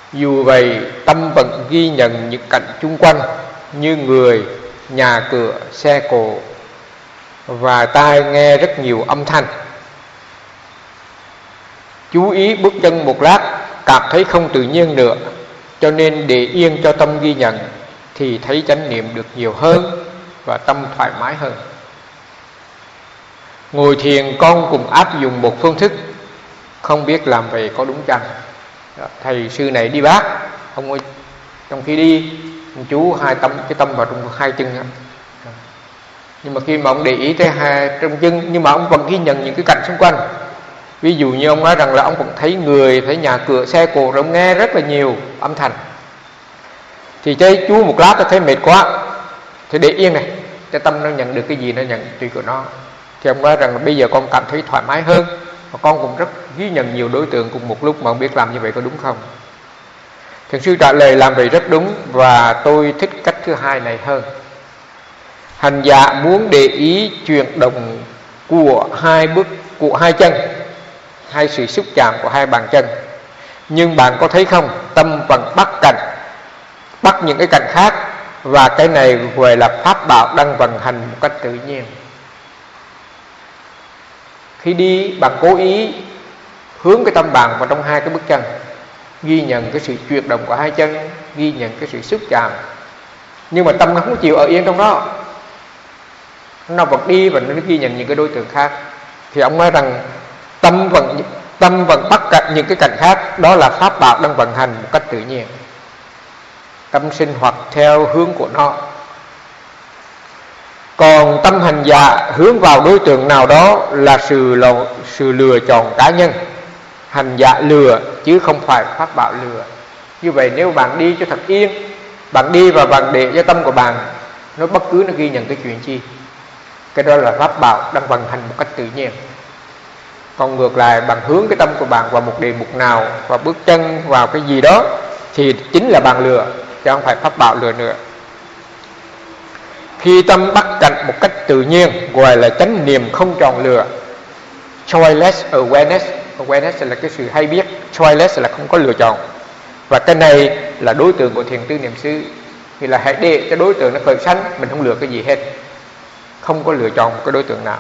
Dù vậy, tâm vẫn ghi nhận những cảnh chung quanh như người, nhà cửa, xe cộ, và tai nghe rất nhiều âm thanh. Chú ý bước chân một lát, cảm thấy không tự nhiên nữa, cho nên để yên cho tâm ghi nhận thì thấy chánh niệm được nhiều hơn và tâm thoải mái hơn. Ngồi thiền con cùng áp dụng một phương thức, không biết làm vậy có đúng chăng? Thầy sư này đi bác, ông ơi, trong khi đi chú cái tâm vào trong hai chân đó. Nhưng mà khi mà ông để ý tới hai trong chân, nhưng mà ông vẫn ghi nhận những cái cảnh xung quanh. Ví dụ như ông nói rằng là ông cũng thấy người, thấy nhà cửa, xe cộ, rồi ông nghe rất là nhiều âm thanh. Thì chơi chú một lát tôi thấy mệt quá, thì để yên này, cho tâm nó nhận được cái gì nó nhận tùy của nó. Thì ông nói rằng là bây giờ con cảm thấy thoải mái hơn, và con cũng rất ghi nhận nhiều đối tượng cùng một lúc, mà không biết làm như vậy có đúng không? Thiền sư trả lời làm vậy rất đúng, và tôi thích cách thứ hai này hơn. Hành giả muốn để ý chuyển động của hai chân, hai sự xúc chạm của hai bàn chân, nhưng bạn có thấy không, tâm vẫn bắt những cái cảnh khác, và cái này gọi là pháp bảo đang vận hành một cách tự nhiên. Khi đi, bạn cố ý hướng cái tâm bạn vào trong hai cái bước chân, ghi nhận cái sự chuyển động của hai chân, ghi nhận cái sự xúc chạm, nhưng mà tâm nó không chịu ở yên trong đó, nó vẫn đi và nó ghi nhận những cái đối tượng khác. Thì ông nói rằng tâm vẫn bắt gặp những cái cảnh khác, đó là pháp bảo đang vận hành một cách tự nhiên, tâm sinh hoạt theo hướng của nó. Còn tâm hành giả hướng vào đối tượng nào đó là sự lựa chọn cá nhân. Hành giả lừa chứ không phải pháp bảo lừa. Như vậy nếu bạn đi cho thật yên, bạn đi và bạn để cho tâm của bạn nó bất cứ nó ghi nhận cái chuyện chi, cái đó là pháp bảo đang vận hành một cách tự nhiên. Còn ngược lại, bạn hướng cái tâm của bạn vào một đề mục nào, và bước chân vào cái gì đó, thì chính là bạn lừa, chứ không phải pháp bảo lừa nữa. Khi tâm bắt cảnh một cách tự nhiên gọi là chánh niệm không chọn lựa, choiceless awareness. Awareness là cái sự hay biết, choiceless là không có lựa chọn. Và cái này là đối tượng của thiền tư niệm xứ. Thì là hãy để cho đối tượng nó khởi sanh, mình không lựa cái gì hết, không có lựa chọn một cái đối tượng nào.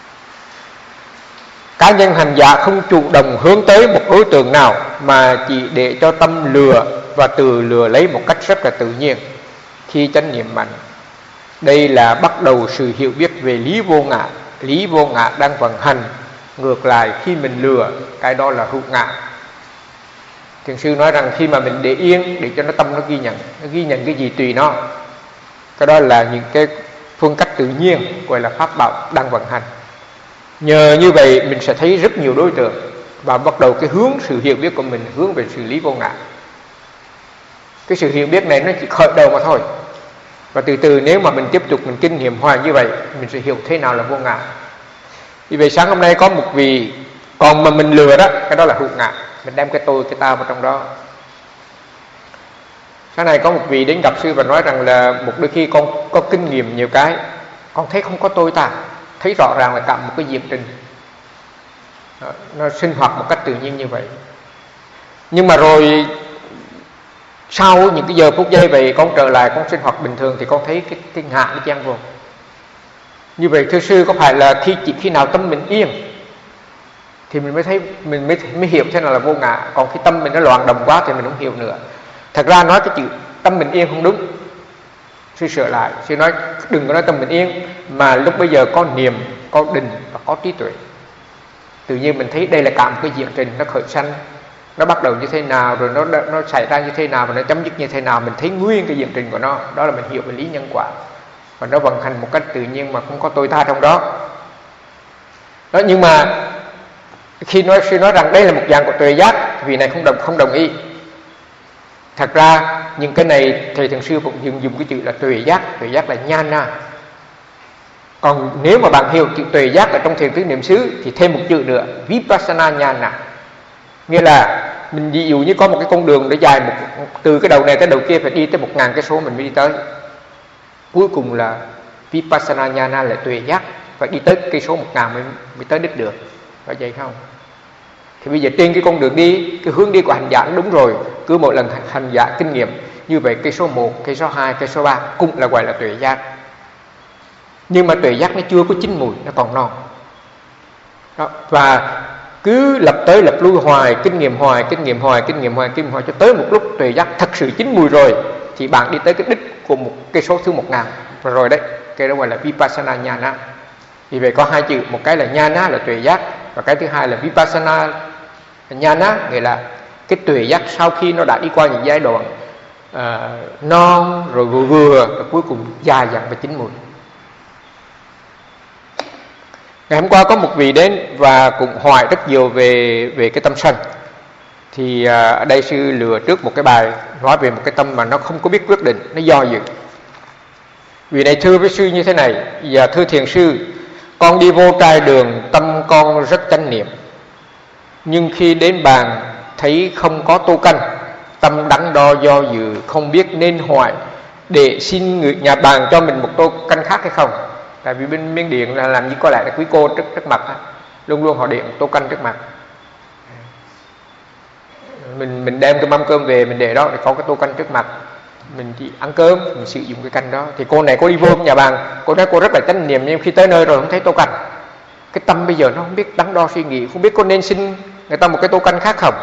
Cá nhân hành giả không chủ động hướng tới một đối tượng nào, mà chỉ để cho tâm lừa và từ lừa lấy một cách rất là tự nhiên khi chánh niệm mạnh. Đây là bắt đầu sự hiểu biết về lý vô ngã. Lý vô ngã đang vận hành. Ngược lại, khi mình lừa, cái đó là hữu ngã. Thiền sư nói rằng khi mà mình để yên, để cho nó tâm nó ghi nhận cái gì tùy nó, cái đó là những cái phương cách tự nhiên, gọi là pháp bảo đang vận hành. Nhờ như vậy mình sẽ thấy rất nhiều đối tượng, và bắt đầu cái hướng sự hiểu biết của mình hướng về sự lý vô ngã. Cái sự hiểu biết này nó chỉ khởi đầu mà thôi, và từ từ nếu mà mình tiếp tục mình kinh nghiệm hoài như vậy, mình sẽ hiểu thế nào là vô ngã. Vì vậy sáng hôm nay có một vị, còn mà mình lừa đó, cái đó là hữu ngã, mình đem cái tôi, cái ta vào trong đó. Sáng nay có một vị đến gặp sư và nói rằng là một đôi khi con có kinh nghiệm nhiều cái, con thấy không có tôi ta, thấy rõ ràng là cả một cái diệt trình nó sinh hoạt một cách tự nhiên như vậy. Nhưng mà rồi sau những cái giờ phút giây vậy, con trở lại con sinh hoạt bình thường thì con thấy cái ngã nó chen vô. Như vậy thưa sư, có phải là chỉ khi nào tâm mình yên thì mình mới thấy, mình mới hiểu thế nào là vô ngã, còn khi tâm mình nó loạn động quá thì mình không hiểu nữa. Thật ra nói cái chữ tâm mình yên không đúng. Sư sửa lại, sư nói đừng có nói tâm mình yên, mà lúc bây giờ có niệm, có định và có trí tuệ. Tự nhiên mình thấy đây là cả một cái diễn trình nó khởi sanh, nó bắt đầu như thế nào, rồi nó xảy ra như thế nào, và nó chấm dứt như thế nào. Mình thấy nguyên cái diễn trình của nó, đó là mình hiểu về lý nhân quả, và nó vận hành một cách tự nhiên mà không có tôi ta trong đó. Đó, nhưng mà khi sư nói rằng đây là một dạng của tuệ giác, vì này không đồng ý. Thật ra những cái này thầy thiền sư cũng dùng cái chữ là tuệ giác là nhana. Còn nếu mà bạn hiểu chữ tuệ giác ở trong thiền tứ niệm xứ thì thêm một chữ nữa, vipassana nhana. Nghĩa là mình ví dụ như có một cái con đường để dài từ cái đầu này tới đầu kia phải đi tới 1000 cây số mình mới đi tới. Cuối cùng là vipassana nhana là tuệ giác, phải đi tới cây số 1000 mới tới đích được. Phải vậy không? Thì bây giờ trên cái con đường đi, cái hướng đi của hành giả đúng rồi, cứ mỗi lần hành giả kinh nghiệm như vậy, cây số 1, cây số 2, cây số 3 cũng là gọi là tuệ giác. Nhưng mà tuệ giác nó chưa có chín mùi, nó còn non đó. Và cứ lập tới lập lui hoài, kinh nghiệm hoài cho tới một lúc tuệ giác thật sự chín mùi rồi thì bạn đi tới cái đích của một cây số thứ 1000 rồi đấy. Cái đó gọi là Vipassana Nhana. Vì vậy có hai chữ, một cái là Nhana là tuệ giác, và cái thứ hai là Vipassana Nhana, nghĩa là cái tuệ giác sau khi nó đã đi qua những giai đoạn non rồi vừa và cuối cùng dài dẳng và chín mùi. Ngày hôm qua có một vị đến và cũng hỏi rất nhiều về cái tâm sân. Thì ở đây sư lựa trước một cái bài nói về một cái tâm mà nó không có biết quyết định, nó do dự. Vị này thưa với sư như thế này: dạ thưa thiền sư, con đi vô trai đường, tâm con rất chánh niệm, nhưng khi đến bàn thấy không có tô canh, tâm đắn đo do dự, không biết nên hỏi để xin người nhà bàn cho mình một tô canh khác hay không. Tại vì bên Miến Điện là làm như có lại là quý cô trước mặt, luôn luôn họ điện một tô canh trước mặt. Mình đem cái mâm cơm về mình để đó để có cái tô canh trước mặt, mình chỉ ăn cơm mình sử dụng cái canh đó. Thì cô này cô đi vô nhà bàn, cô nói cô rất là chánh niệm, nhưng khi tới nơi rồi không thấy tô canh. Cái tâm bây giờ nó không biết đắn đo suy nghĩ, không biết có nên xin người ta một cái tô canh khác không.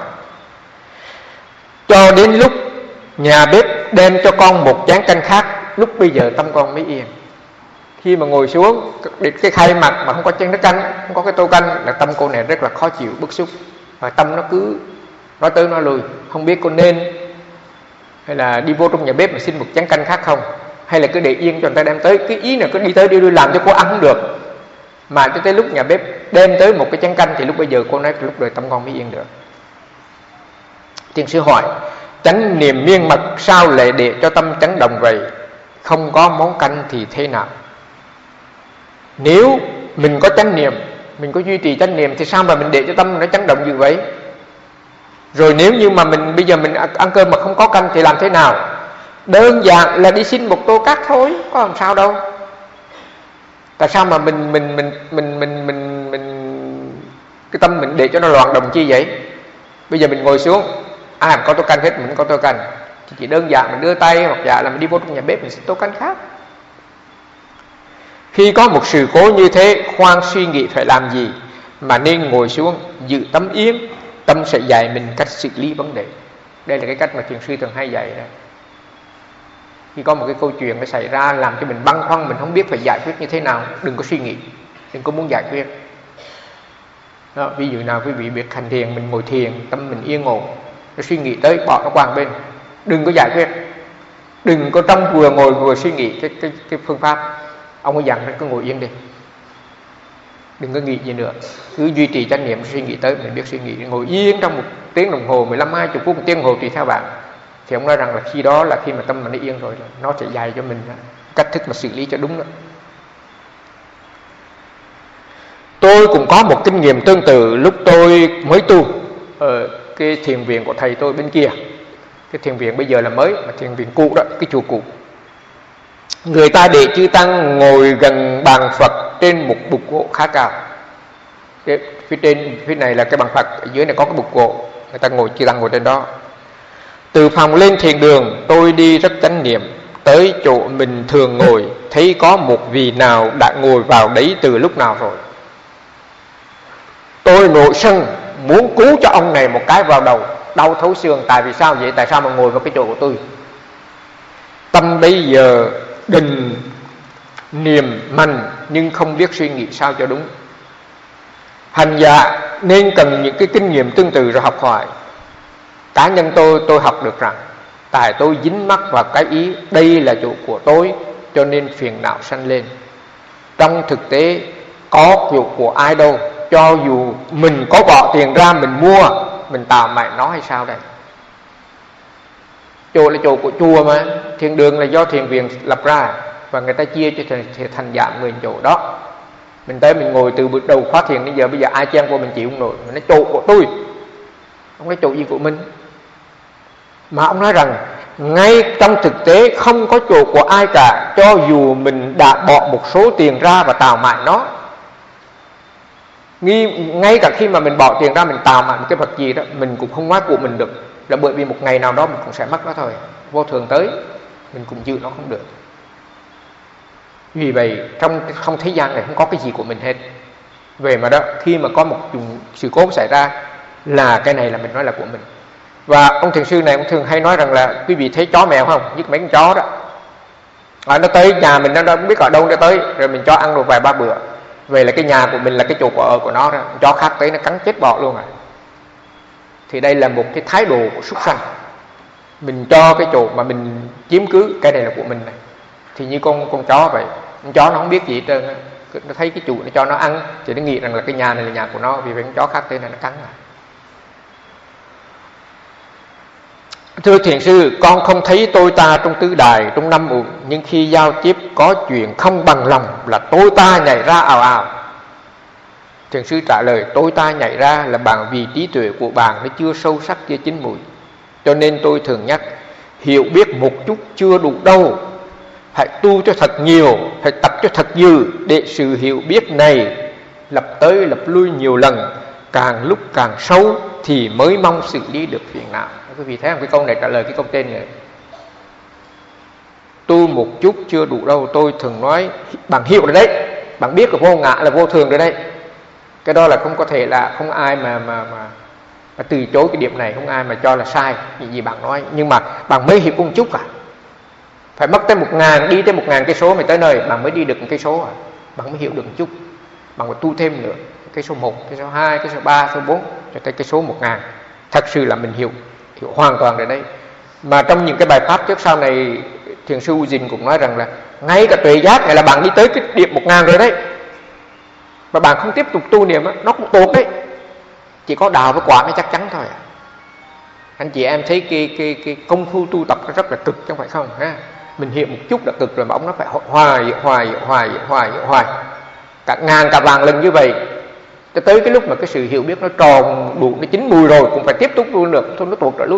Cho đến lúc nhà bếp đem cho con một chén canh khác, lúc bây giờ tâm con mới yên. Khi mà ngồi xuống cái khay mặt mà không có chén nước canh, không có cái tô canh, là tâm cô này rất là khó chịu, bức xúc. Và tâm nó cứ nói tới nói lui, không biết cô nên hay là đi vô trong nhà bếp mà xin một chén canh khác không, hay là cứ để yên cho người ta đem tới. Cái ý là cứ đi tới đi lui làm cho cô ăn không được, mà cho tới lúc nhà bếp đem tới một cái chén canh thì lúc bây giờ cô nói lúc đời tâm con mới yên được. Thiền sư hỏi: chánh niệm miên mật sao lại để cho tâm chấn động vậy? Không có món canh thì thế nào? Nếu mình có chánh niệm, mình có duy trì chánh niệm thì sao mà mình để cho tâm nó chấn động như vậy? Rồi nếu như mà mình bây giờ mình ăn cơm mà không có canh thì làm thế nào? Đơn giản là đi xin một tô cát thôi, có làm sao đâu. Tại sao mà mình cái tâm mình để cho nó loạn động chi vậy? Bây giờ mình ngồi xuống, ai mà có tô canh hết, mình có tô canh, thì chỉ đơn giản mình đưa tay hoặc dạ là mình đi vô trong nhà bếp mình xin tô canh khác. Khi có một sự cố như thế, khoan suy nghĩ phải làm gì, mà nên ngồi xuống giữ tâm yên, tâm sẽ dạy mình cách xử lý vấn đề. Đây là cái cách mà thiền sư thường hay dạy đấy. Khi có một cái câu chuyện nó xảy ra làm cho mình băn khoăn, mình không biết phải giải quyết như thế nào, đừng có suy nghĩ, đừng có muốn giải quyết đó. Ví dụ nào quý vị biết hành thiền, mình ngồi thiền, tâm mình yên ổn, nó suy nghĩ tới bỏ nó qua một bên, đừng có giải quyết, đừng có trong vừa ngồi vừa suy nghĩ cái phương pháp. Ông ấy dặn cứ ngồi yên đi, đừng có nghĩ gì nữa, cứ duy trì chánh niệm, suy nghĩ tới mình biết suy nghĩ, ngồi yên trong 1 tiếng đồng hồ, 15, 20 phút, 1 tiếng đồng hồ tùy theo bạn. Thì ông nói rằng là khi đó là khi mà tâm mình nó yên rồi, nó sẽ dạy cho mình cách thức mà xử lý cho đúng đó. Tôi cũng có một kinh nghiệm tương tự lúc tôi mới tu ở cái thiền viện của thầy tôi bên kia. Cái thiền viện bây giờ là mới, mà thiền viện cũ đó, cái chùa cũ. Người ta để chư tăng ngồi gần bàn Phật trên một bục gỗ khá cao. Phía trên, phía này là cái bàn Phật, ở dưới này có cái bục gỗ, người ta ngồi, chư tăng ngồi trên đó. Từ phòng lên thiền đường, tôi đi rất chánh niệm, tới chỗ mình thường ngồi, thấy có một vị nào đã ngồi vào đấy từ lúc nào rồi. Tôi nổi sân, muốn cứu cho ông này một cái vào đầu, đau thấu xương. Tại vì sao vậy? Tại sao mà ngồi vào cái chỗ của tôi? Tâm bây giờ định niệm mạnh nhưng không biết suy nghĩ sao cho đúng. Hành giả nên cần những cái kinh nghiệm tương tự rồi học hỏi. Cá nhân tôi học được rằng tại tôi dính mắc vào cái ý đây là chỗ của tôi, cho nên phiền não sanh lên. Trong thực tế có chỗ của ai đâu, cho dù mình có bỏ tiền ra mình mua, mình tạo mãi nó hay sao đây? Chỗ là chỗ của chùa mà, thiền đường là do thiền viện lập ra, và người ta chia cho thành dạng người chỗ đó. Mình tới mình ngồi từ bước đầu khóa thiền đến giờ, bây giờ ai chen vô mình chịu không nổi. Mình nói chỗ của tôi, không nói chỗ gì của mình. Mà ông nói rằng ngay trong thực tế không có chỗ của ai cả, cho dù mình đã bỏ một số tiền ra và tạo mại nó. Ngay cả khi mà mình bỏ tiền ra mình tạo hạnh một cái vật gì đó, mình cũng không nói của mình được, là bởi vì một ngày nào đó mình cũng sẽ mất nó thôi. Vô thường tới mình cũng giữ nó không được. Vì vậy trong không thế gian này không có cái gì của mình hết. Về mà đó, khi mà có một sự cố xảy ra là cái này là mình nói là của mình. Và ông thiền sư này ông thường hay nói rằng là quý vị thấy chó mèo không, nhất mấy con chó đó, nó tới nhà mình, nó không biết ở đâu nó tới, rồi mình cho ăn được vài ba bữa, về là cái nhà của mình là cái chỗ ở của nó đó, chó khác tới nó cắn chết bỏ luôn rồi. Thì đây là một cái thái độ của súc sanh. Mình cho cái chỗ mà mình chiếm cứ cái này là của mình này. Thì như con chó vậy, con chó nó không biết gì hết trơn, nó thấy cái chủ nó cho nó ăn thì nó nghĩ rằng là cái nhà này là nhà của nó, vì vậy con chó khác tới này nó cắn rồi. Thưa thiền sư, con không thấy tôi ta trong tứ đài, trong năm uẩn, nhưng khi giao tiếp có chuyện không bằng lòng là tôi ta nhảy ra ào ào. Thiền sư trả lời, tôi ta nhảy ra là bằng vì trí tuệ của bạn nó chưa sâu sắc, chưa chín mùi. Cho nên tôi thường nhắc, hiểu biết một chút chưa đủ đâu, phải tu cho thật nhiều, phải tập cho thật dư, để sự hiểu biết này lập tới lập lui nhiều lần, càng lúc càng sâu thì mới mong xử lý được phiền não. Quý vị thấy không, cái câu này trả lời cái câu trên này. Tu một chút chưa đủ đâu, tôi thường nói bạn hiểu rồi đấy, bạn biết là vô ngã là vô thường rồi đấy. Cái đó là không có thể là không ai mà từ chối cái điểm này, không ai mà cho là sai những gì bạn nói. Nhưng mà bạn mới hiểu một chút à, phải mất tới 1000, đi tới 1000 cây số mới tới nơi, bạn mới đi được một cây số à, bạn mới hiểu được một chút. Bạn phải tu thêm nữa, cây số 1, cây số 2, cây số 3, số 4 cho tới cây số 1000. Thật sự là mình hiểu hoàn toàn rồi đấy. Mà trong những cái bài pháp trước sau này, thiền sư U Dình cũng nói rằng là ngay cả tuệ giác này là bạn đi tới cái điểm 1000 rồi đấy, và bạn không tiếp tục tu niệm nó cũng tốt đấy. Chỉ có đạo với quả mới chắc chắn thôi. Anh chị em thấy cái công phu tu tập nó rất là cực, chẳng phải không ha? Mình hiểu một chút là cực rồi, mà ông nó phải hoài cả ngàn cả vàng lần như vậy, cho tới cái lúc mà cái sự hiểu biết nó tròn đủ, nó chín mùi rồi cũng phải tiếp tục tu được, thôi nó tuột trở lui.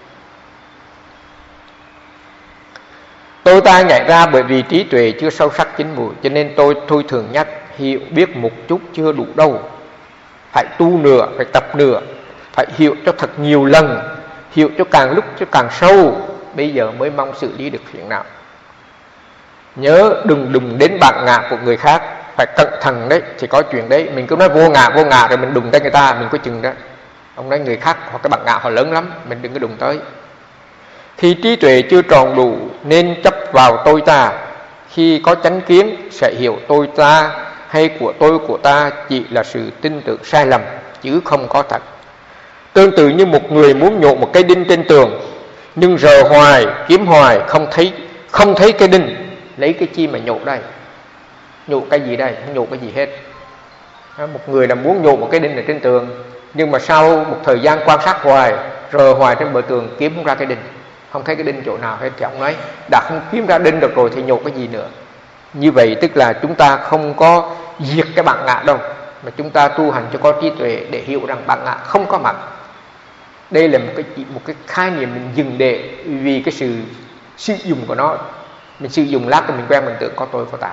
Tôi ta nhảy ra bởi vì trí tuệ chưa sâu sắc chín mùi, cho nên tôi thường nhắc, hiểu biết một chút chưa đủ đâu, phải tu nữa, phải tập nữa, phải hiểu cho thật nhiều lần, hiểu cho càng lúc cho càng sâu, bây giờ mới mong xử lý được phiền não. Nhớ đừng đến bản ngã của người khác, phải cẩn thận đấy, thì có chuyện đấy. Mình cứ nói vô ngã rồi mình đụng tới người ta, mình có chừng đó. Ông nói người khác hoặc cái bản ngã họ lớn lắm, mình đừng có đụng tới. Khi trí tuệ chưa tròn đủ nên chấp vào tôi ta, khi có chánh kiến sẽ hiểu tôi ta hay của ta chỉ là sự tin tưởng sai lầm chứ không có thật. Tương tự như một người muốn nhổ một cây đinh trên tường, nhưng rờ hoài kiếm hoài không thấy cây đinh, lấy cái chi mà nhổ đây? Nhổ cái gì đây? Không nhổ cái gì hết. Một người là muốn nhổ một cái đinh ở trên tường, nhưng mà sau một thời gian quan sát hoài, rờ hoài trên bờ tường kiếm không ra cái đinh, không thấy cái đinh chỗ nào hết, thì ông nói đã không kiếm ra đinh được rồi thì nhổ cái gì nữa. Như vậy tức là chúng ta không có diệt cái bản ngã đâu, mà chúng ta tu hành cho có trí tuệ để hiểu rằng bản ngã không có mặt. Đây là một cái khái niệm mình dừng để, vì cái sự sử dụng của nó, mình sử dụng lát thì mình quen mình tưởng có tôi có ta.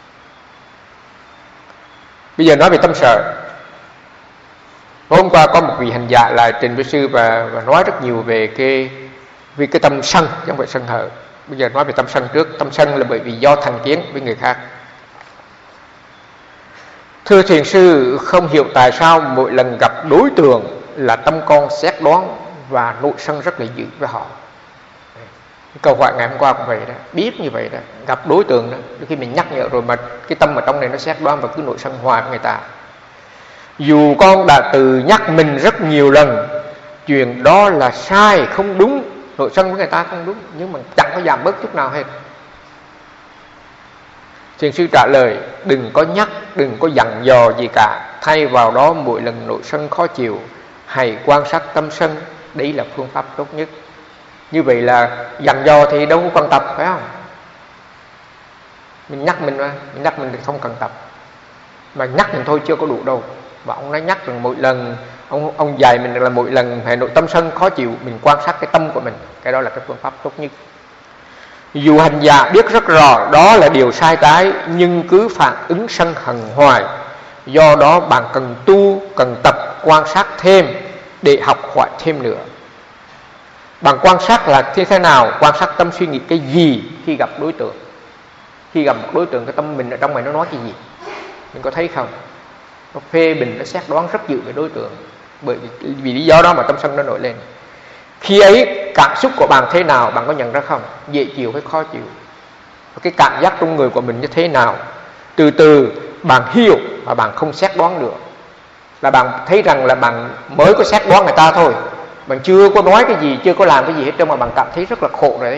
Bây giờ nói về tâm sở. Hôm qua có một vị hành giả là trình với sư và nói rất nhiều về cái tâm sân, chứ không phải sân hận. Bây giờ nói về tâm sân trước. Tâm sân là bởi vì do thành kiến với người khác. Thưa thiền sư, không hiểu tại sao mỗi lần gặp đối tượng là tâm con xét đoán và nội sân rất là dữ với họ. Câu hỏi ngày hôm qua cũng vậy đó, biết như vậy đó, gặp đối tượng đó, khi mình nhắc nhở rồi mà cái tâm ở trong này nó xét đoán và cứ nội sân hoài với người ta. Dù con đã tự nhắc mình rất nhiều lần chuyện đó là sai, không đúng, nội sân với người ta không đúng, nhưng mà chẳng có giảm bớt chút nào hết. Thiền sư trả lời, đừng có nhắc, đừng có dặn dò gì cả, thay vào đó mỗi lần nội sân khó chịu, hãy quan sát tâm sân, đấy là phương pháp tốt nhất. Như vậy là dặn dò thì đâu có cần tập, phải không? Mình nhắc mình thì không cần tập, mà nhắc mình thôi chưa có đủ đâu. Và ông nói nhắc rằng mỗi lần ông dạy mình là mỗi lần hệ nội tâm sân khó chịu, mình quan sát cái tâm của mình, cái đó là cái phương pháp tốt nhất. Dù hành giả biết rất rõ đó là điều sai trái, nhưng cứ phản ứng sân hận hoài, Do đó bạn cần tu, cần tập quan sát thêm để học hỏi thêm nữa. Bạn quan sát là như thế nào? Quan sát tâm suy nghĩ cái gì khi gặp đối tượng. Khi gặp một đối tượng, cái tâm mình ở trong mày nó nói cái gì? Mình có thấy không? Nó phê bình, nó xét đoán rất dữ về đối tượng. Bởi vì lý do đó mà tâm sân nó nổi lên. Khi ấy cảm xúc của bạn thế nào? Bạn có nhận ra không? Dễ chịu hay khó chịu? Cái cảm giác trong người của mình như thế nào? Từ từ bạn hiểu mà bạn không xét đoán được. Là bạn thấy rằng là bạn mới có xét đoán người ta thôi. Bạn chưa có nói cái gì, chưa có làm cái gì hết trơn mà bạn cảm thấy rất là khổ rồi đấy.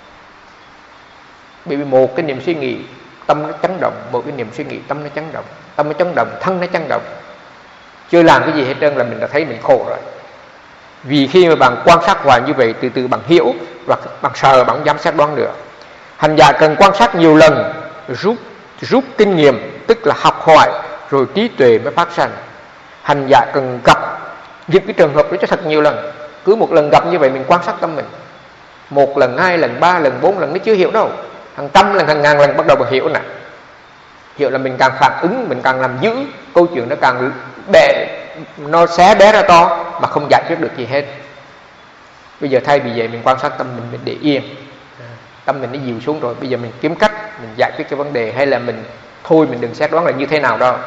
Bởi vì một cái niềm suy nghĩ tâm nó chấn động, một cái niềm suy nghĩ tâm nó chấn động, tâm nó chấn động, thân nó chấn động. Chưa làm cái gì hết trơn là mình đã thấy mình khổ rồi. Vì khi mà bạn quan sát hoài như vậy, từ từ bạn hiểu và bạn sợ, bạn không dám xét đoán nữa. Hành giả cần quan sát nhiều lần, rút kinh nghiệm, tức là học hỏi, rồi trí tuệ mới phát sanh. Hành giả cần gặp những cái trường hợp đó cho thật nhiều lần. Cứ một lần gặp như vậy mình quan sát tâm mình. Một lần, 2 lần, 3 lần, 4 lần nó chưa hiểu đâu. Hàng trăm lần, hàng ngàn lần bắt đầu mình hiểu nè. Hiểu là mình càng phản ứng, mình càng làm dữ, câu chuyện nó càng bè, nó xé bé ra to mà không giải quyết được gì hết. Bây giờ thay vì vậy mình quan sát tâm mình để yên. Tâm mình nó dịu xuống rồi, bây giờ mình kiếm cách mình giải quyết cái vấn đề, hay là mình thôi mình đừng xét đoán là như thế nào đâu.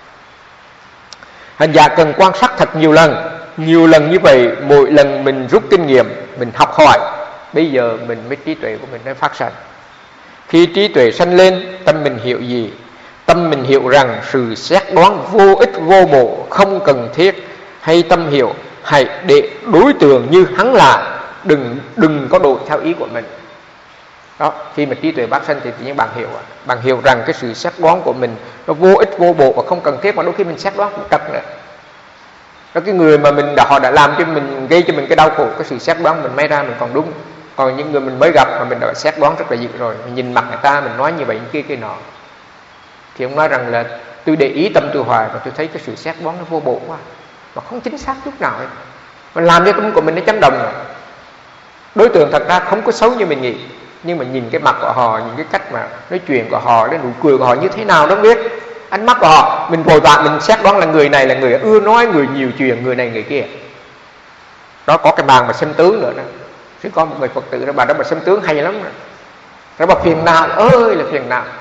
Hành giả cần quan sát thật nhiều lần như vậy, mỗi lần mình rút kinh nghiệm, mình học hỏi, bây giờ mình mới trí tuệ của mình nó phát sanh. Khi trí tuệ sanh lên, tâm mình hiểu gì? Tâm mình hiểu rằng sự xét đoán vô ích vô bổ, không cần thiết. Hay tâm hiểu hãy để đối tượng như hắn là, đừng có đổi theo ý của mình. Đó, khi mà trí tuệ phát sanh thì tự nhiên bạn hiểu rằng cái sự xét đoán của mình nó vô ích vô bổ và không cần thiết, mà đôi khi mình xét đoán cũng trật nữa. Đó, cái người mà họ đã làm cho mình, gây cho mình cái đau khổ, cái sự xét đoán mình may ra mình còn đúng. Còn những người mình mới gặp mà mình đã xét đoán rất là dữ rồi, mình nhìn mặt người ta mình nói như vậy như kia nọ, thì ông nói rằng là tôi để ý tâm tôi hoài và tôi thấy cái sự xét đoán nó vô bổ quá, mà không chính xác chút nào ấy. Mình làm cho tâm của mình nó chấn động rồi. Đối tượng thật ra không có xấu như mình nghĩ, nhưng mà nhìn cái mặt của họ, nhìn cái cách mà nói chuyện của họ, cái nụ cười của họ như thế nào đó biết, ánh mắt của họ, mình vội vã mình xét đoán là người này là người ưa nói, người nhiều chuyện, người này người kia. Đó, có cái bàn mà xem tướng nữa đó. Chứ có một người Phật tử đó, bà đó mà xem tướng hay lắm rồi. Đó bà phiền não ơi là phiền não.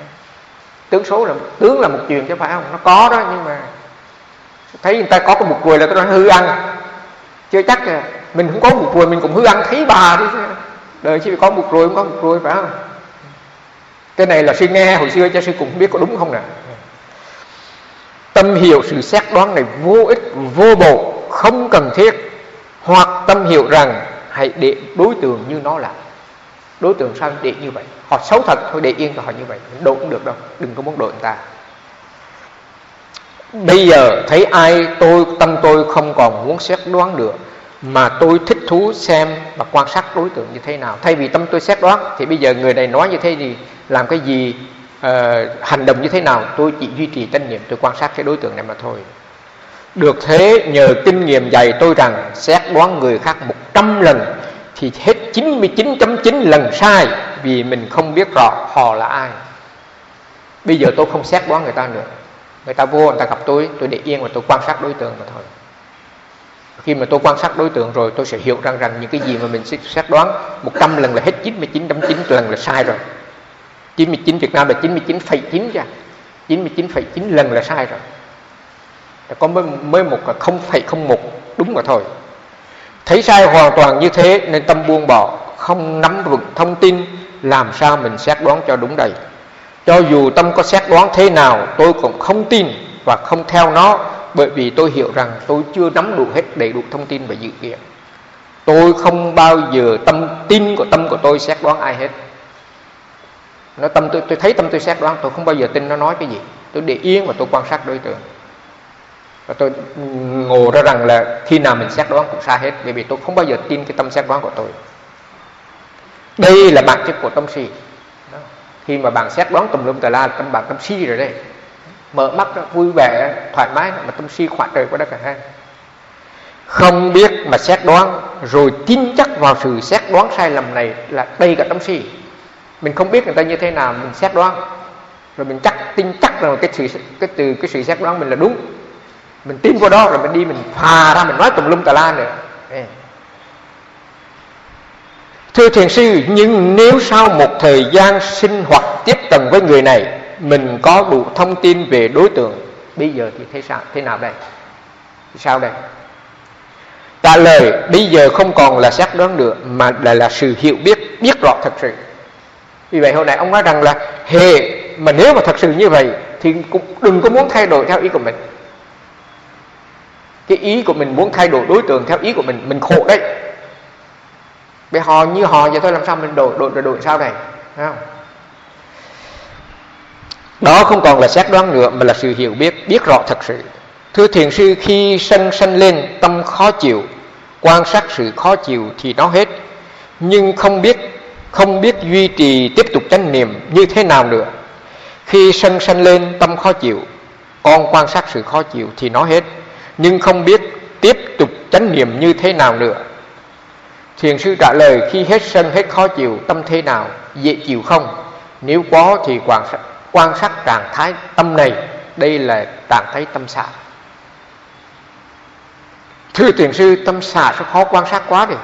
Tướng là một chuyện chứ phải không? Nó có đó, nhưng mà thấy người ta có cái một ruồi là tôi nói hư ăn. Chưa chắc là mình không có một ruồi mình cũng hư ăn thấy bà đi chứ. Đời chứ có một ruồi không có một ruồi phải không? Cái này là sư nghe hồi xưa cho sư cũng biết có đúng không nè. Tâm hiểu sự xét đoán này vô ích, vô bổ, không cần thiết. Hoặc tâm hiểu rằng hãy để đối tượng như nó là. Đối tượng sao để như vậy? Họ xấu thật, thôi để yên cho họ như vậy. Độ cũng được đâu, đừng có muốn độ người ta. Bây giờ thấy ai tâm tôi không còn muốn xét đoán được, mà tôi thích thú xem và quan sát đối tượng như thế nào. Thay vì tâm tôi xét đoán thì bây giờ người này nói như thế gì, làm cái gì, hành động như thế nào, tôi chỉ duy trì chánh niệm, tôi quan sát cái đối tượng này mà thôi. Được thế, nhờ kinh nghiệm dạy tôi rằng xét đoán người khác 100 lần thì hết 99.9 lần sai, vì mình không biết rõ họ là ai. Bây giờ tôi không xét đoán người ta nữa. Người ta vô, người ta gặp tôi để yên và tôi quan sát đối tượng mà thôi. Khi mà tôi quan sát đối tượng rồi, tôi sẽ hiểu rằng những cái gì mà mình xét đoán 100 lần là hết 99.9 lần là sai rồi. 99 Việt Nam là 99,9 chứ. 99,9 lần là sai rồi. Có mới một là 0,01 đúng mà thôi. Thấy sai hoàn toàn như thế nên tâm buông bỏ, không nắm vững thông tin, làm sao mình xét đoán cho đúng đầy. Cho dù tâm có xét đoán thế nào, tôi cũng không tin và không theo nó, bởi vì tôi hiểu rằng tôi chưa nắm đủ hết đầy đủ thông tin và dự kiến. Tôi không bao giờ tin của tâm của tôi xét đoán ai hết. Nó tâm tôi thấy tâm tôi xét đoán, tôi không bao giờ tin nó nói cái gì. Tôi để yên và tôi quan sát đối tượng. Và tôi ngộ ra rằng là khi nào mình xét đoán cũng sai hết, bởi vì tôi không bao giờ tin cái tâm xét đoán của tôi. Đây là bản chất của tâm si. Khi mà bạn xét đoán tùm lum tà la, bạn tâm si rồi đây. Mở mắt đó, vui vẻ, thoải mái, mà tâm si khỏa trời quá đất cả hai. Không biết mà xét đoán, rồi tin chắc vào sự xét đoán sai lầm này, là đây cả tâm si. Mình không biết người ta như thế nào, mình xét đoán. rồi mình tin chắc rằng cái sự xét đoán mình là đúng, mình tin vào đó, rồi mình đi mình phà ra mình nói tùm lum tà la nữa. Thưa thiền sư, nhưng nếu sau một thời gian sinh hoạt tiếp cận với người này, mình có đủ thông tin về đối tượng, bây giờ thì thế nào đây? Sao đây? Trả lời, bây giờ không còn là xét đoán nữa, mà là sự hiểu biết rõ thật sự. Vì vậy hồi nãy ông nói rằng là mà nếu mà thật sự như vậy thì cũng đừng có muốn thay đổi theo ý của mình. Cái ý của mình muốn thay đổi đối tượng theo ý của mình khổ đấy. Bởi họ như họ vậy thôi, làm sao mình đổi sao này? Không? Đó không còn là xét đoán nữa, mà là sự hiểu biết rõ thật sự. Thưa thiền sư, khi sân lên tâm khó chịu, quan sát sự khó chịu thì nó hết, nhưng không biết duy trì tiếp tục chánh niệm như thế nào nữa. Khi sân lên tâm khó chịu, con quan sát sự khó chịu thì nó hết, nhưng không biết tiếp tục chánh niệm như thế nào nữa. Thiền sư trả lời, khi hết sân hết khó chịu, tâm thế nào? Dễ chịu không? Nếu có thì quan sát trạng thái tâm này, đây là trạng thái tâm xả. Thưa thiền sư, tâm xả sao khó quan sát quá đi.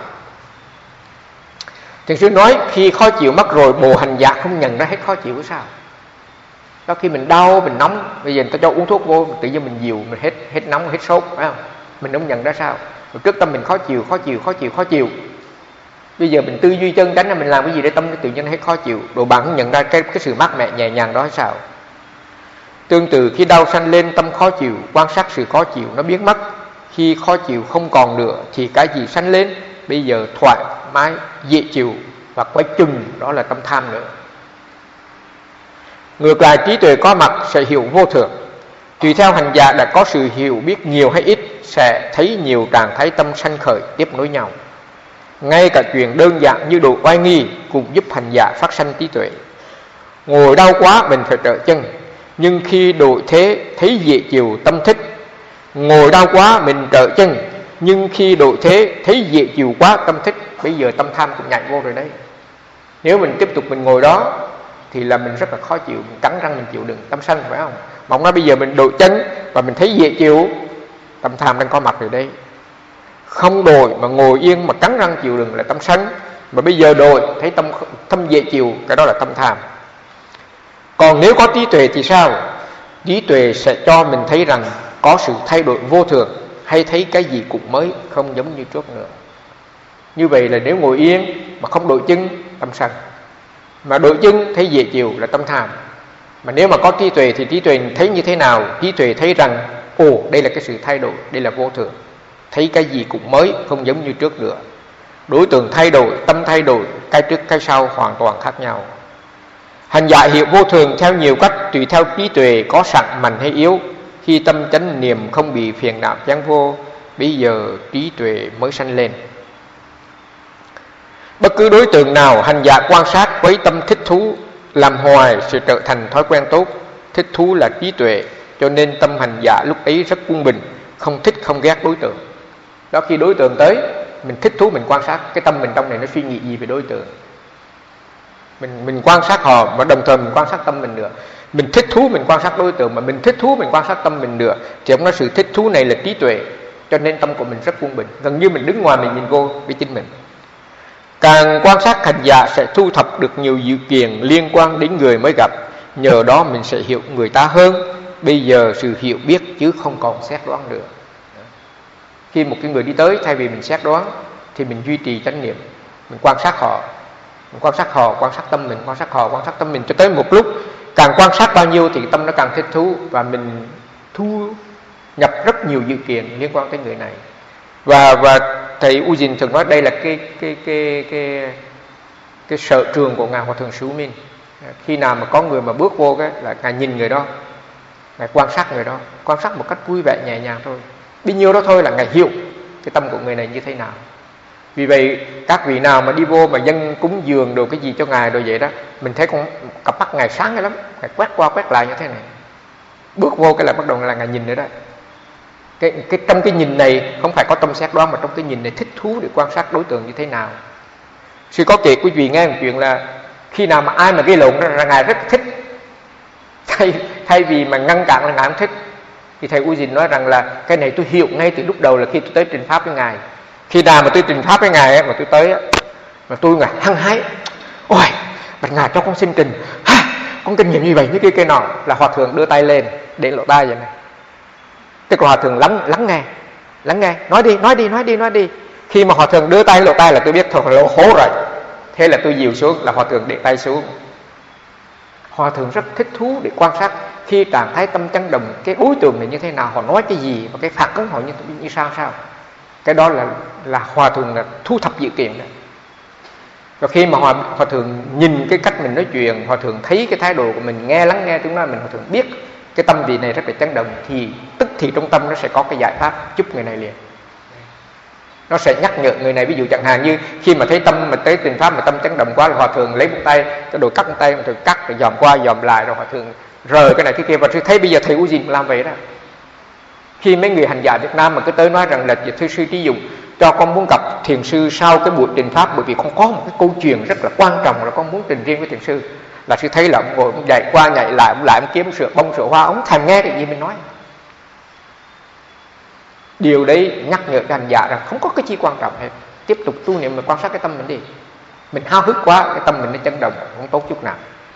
Thiền sư nói khi khó chịu mất rồi, bộ hành giả không nhận ra hết khó chịu sao? Đó khi mình đau, mình nóng, bây giờ người ta cho uống thuốc vô, tự nhiên mình dịu, mình hết nóng, hết sốt, phải không? Mình không nhận ra sao? Rồi trước tâm mình khó chịu. Bây giờ mình tư duy chân chánh là mình làm cái gì để tâm tự nhiên hết khó chịu, rồi bạn không nhận ra cái sự mát mẻ nhẹ nhàng đó hay sao? Tương tự khi đau sanh lên tâm khó chịu, quan sát sự khó chịu nó biến mất. Khi khó chịu không còn nữa thì cái gì sanh lên bây giờ thoải mái, dễ chịu và quay chừng, đó là tâm tham nữa. Ngược lại, trí tuệ có mặt sẽ hiểu vô thường. Tùy theo hành giả đã có sự hiểu biết nhiều hay ít, sẽ thấy nhiều trạng thái tâm sanh khởi tiếp nối nhau. Ngay cả chuyện đơn giản như độ oai nghi cũng giúp hành giả phát sanh trí tuệ. Ngồi đau quá mình phải trở chân, nhưng khi đổi thế thấy dễ chịu tâm thích. Ngồi đau quá mình trở chân, nhưng khi đổi thế thấy dễ chịu quá tâm thích. Bây giờ tâm tham cũng nhảy vô rồi đấy. Nếu mình tiếp tục mình ngồi đó thì là mình rất là khó chịu, mình cắn răng mình chịu đựng tâm sân, phải không? Mà ông nói bây giờ mình đổi chân và mình thấy dễ chịu, tâm tham đang có mặt rồi đấy. Không đổi mà ngồi yên mà cắn răng chịu đựng là tâm sân, mà bây giờ đổi thấy tâm dễ chịu, cái đó là tâm tham. Còn nếu có trí tuệ thì sao? Trí tuệ sẽ cho mình thấy rằng có sự thay đổi vô thường, hay thấy cái gì cũng mới, không giống như trước nữa. Như vậy là nếu ngồi yên mà không đổi chân, tâm sân, mà đổi chân thấy dễ chịu là tâm tham. Mà nếu mà có trí tuệ thì trí tuệ thấy như thế nào? Trí tuệ thấy rằng đây là cái sự thay đổi, đây là vô thường, thấy cái gì cũng mới, không giống như trước nữa. Đối tượng thay đổi, tâm thay đổi, cái trước cái sau hoàn toàn khác nhau. Hành giả hiểu vô thường theo nhiều cách, tùy theo trí tuệ có sẵn mạnh hay yếu. Khi tâm chánh niệm không bị phiền não chán vô, bây giờ trí tuệ mới sanh lên. Bất cứ đối tượng nào hành giả quan sát với tâm thích thú, làm hoài sẽ trở thành thói quen tốt. Thích thú là trí tuệ, cho nên tâm hành giả lúc ấy rất quân bình, không thích không ghét đối tượng. Đó, khi đối tượng tới, mình thích thú mình quan sát cái tâm mình trong này nó suy nghĩ gì về đối tượng. Mình quan sát họ mà đồng thời mình quan sát tâm mình nữa. Mình thích thú mình quan sát đối tượng, mà mình thích thú mình quan sát tâm mình nữa. Thì ông nói sự thích thú này là trí tuệ, cho nên tâm của mình rất quân bình. Gần như mình đứng ngoài mình nhìn vô với chính mình. Càng quan sát, hành giả sẽ thu thập được nhiều dữ kiện liên quan đến người mới gặp. Nhờ đó mình sẽ hiểu người ta hơn. Bây giờ sự hiểu biết chứ không còn xét đoán nữa. Khi một cái người đi tới, thay vì mình xét đoán thì mình duy trì chánh niệm, mình quan sát họ, quan sát tâm mình, quan sát tâm mình cho tới một lúc càng quan sát bao nhiêu thì tâm nó càng thích thú, và mình thu nhập rất nhiều dữ kiện liên quan tới người này. Và thầy Ujin thường nói đây là cái sở trường của ngài Hòa thượng Sư Minh. Khi nào mà có người mà bước vô cái là ngài nhìn người đó, ngài quan sát người đó, quan sát một cách vui vẻ nhẹ nhàng thôi. Bao nhiêu đó thôi là ngài hiểu cái tâm của người này như thế nào. Vì vậy các vị nào mà đi vô mà dâng cúng dường đồ cái gì cho ngài đồ vậy đó, mình thấy con cặp mắt ngài sáng lắm, ngài quét qua quét lại như thế này. Bước vô cái là bắt đầu là ngài nhìn nữa đó. Trong cái nhìn này không phải có tâm xét đoán, mà trong cái nhìn này thích thú để quan sát đối tượng như thế nào. Sư có kể quý vị nghe một chuyện là khi nào mà ai mà gây lộn ra ngài rất thích, thay vì mà ngăn cản là Ngài không thích. Thì thầy U Dình nói rằng là cái này tôi hiểu ngay từ lúc đầu là khi tôi tới trình pháp với Ngài. Khi nào mà tôi trình pháp với Ngài mà tôi tới mà tôi Ngài hăng hái, ôi bạch Ngài cho con xin trình, con kinh nghiệm như vậy như kia nọ, là Hòa Thượng đưa tay lên để lỗ tai vậy này. Tức là Hòa Thượng lắng nghe, nói đi. Khi mà Hòa Thượng đưa tay lỗ tai là tôi biết thôi lỗ hố rồi. Thế là tôi dìu xuống, là Hòa Thượng để tay xuống. Hòa Thượng rất thích thú để quan sát khi trạng thái tâm chấn động, cái đối tượng này như thế nào, họ nói cái gì và cái phản ứng họ như sao. Cái đó là Hòa Thượng là thu thập dữ kiện đó. Và khi mà Hòa Thượng nhìn cái cách mình nói chuyện, Hòa Thượng thấy cái thái độ của mình, lắng nghe tiếng nói mình, Hòa Thượng biết cái tâm vị này rất là chấn động, thì tức thì trong tâm nó sẽ có cái giải pháp giúp người này liền. Nó sẽ nhắc nhở người này. Ví dụ chẳng hạn như khi mà thấy tâm mà tới trình pháp mà tâm chấn động quá, là Hòa Thượng lấy một tay cái đồ cắt một tay, Hòa Thượng cắt rồi dòm qua dòm lại, rồi Hòa Thượng rời cái này cái kia. Và tôi thấy bây giờ thầy U Dình làm vậy đó. Khi mấy người hành giả Việt Nam mà cứ tới nói rằng là thưa sư Trí Dụng, cho con muốn gặp thiền sư sau cái buổi trình pháp, bởi vì con có một cái câu chuyện rất là quan trọng là con muốn trình riêng với thiền sư. Là sư thấy là ông ngồi ông chạy qua nhảy lại, ông kiếm sữa bông sữa hoa, ông thèm nghe cái gì mình nói. Điều đấy nhắc nhở cho hành giả rằng không có cái chi quan trọng hết. Tiếp tục tu niệm mà quan sát cái tâm mình đi. Mình háo hức quá, cái tâm mình nó chấn động, không tốt chút nào.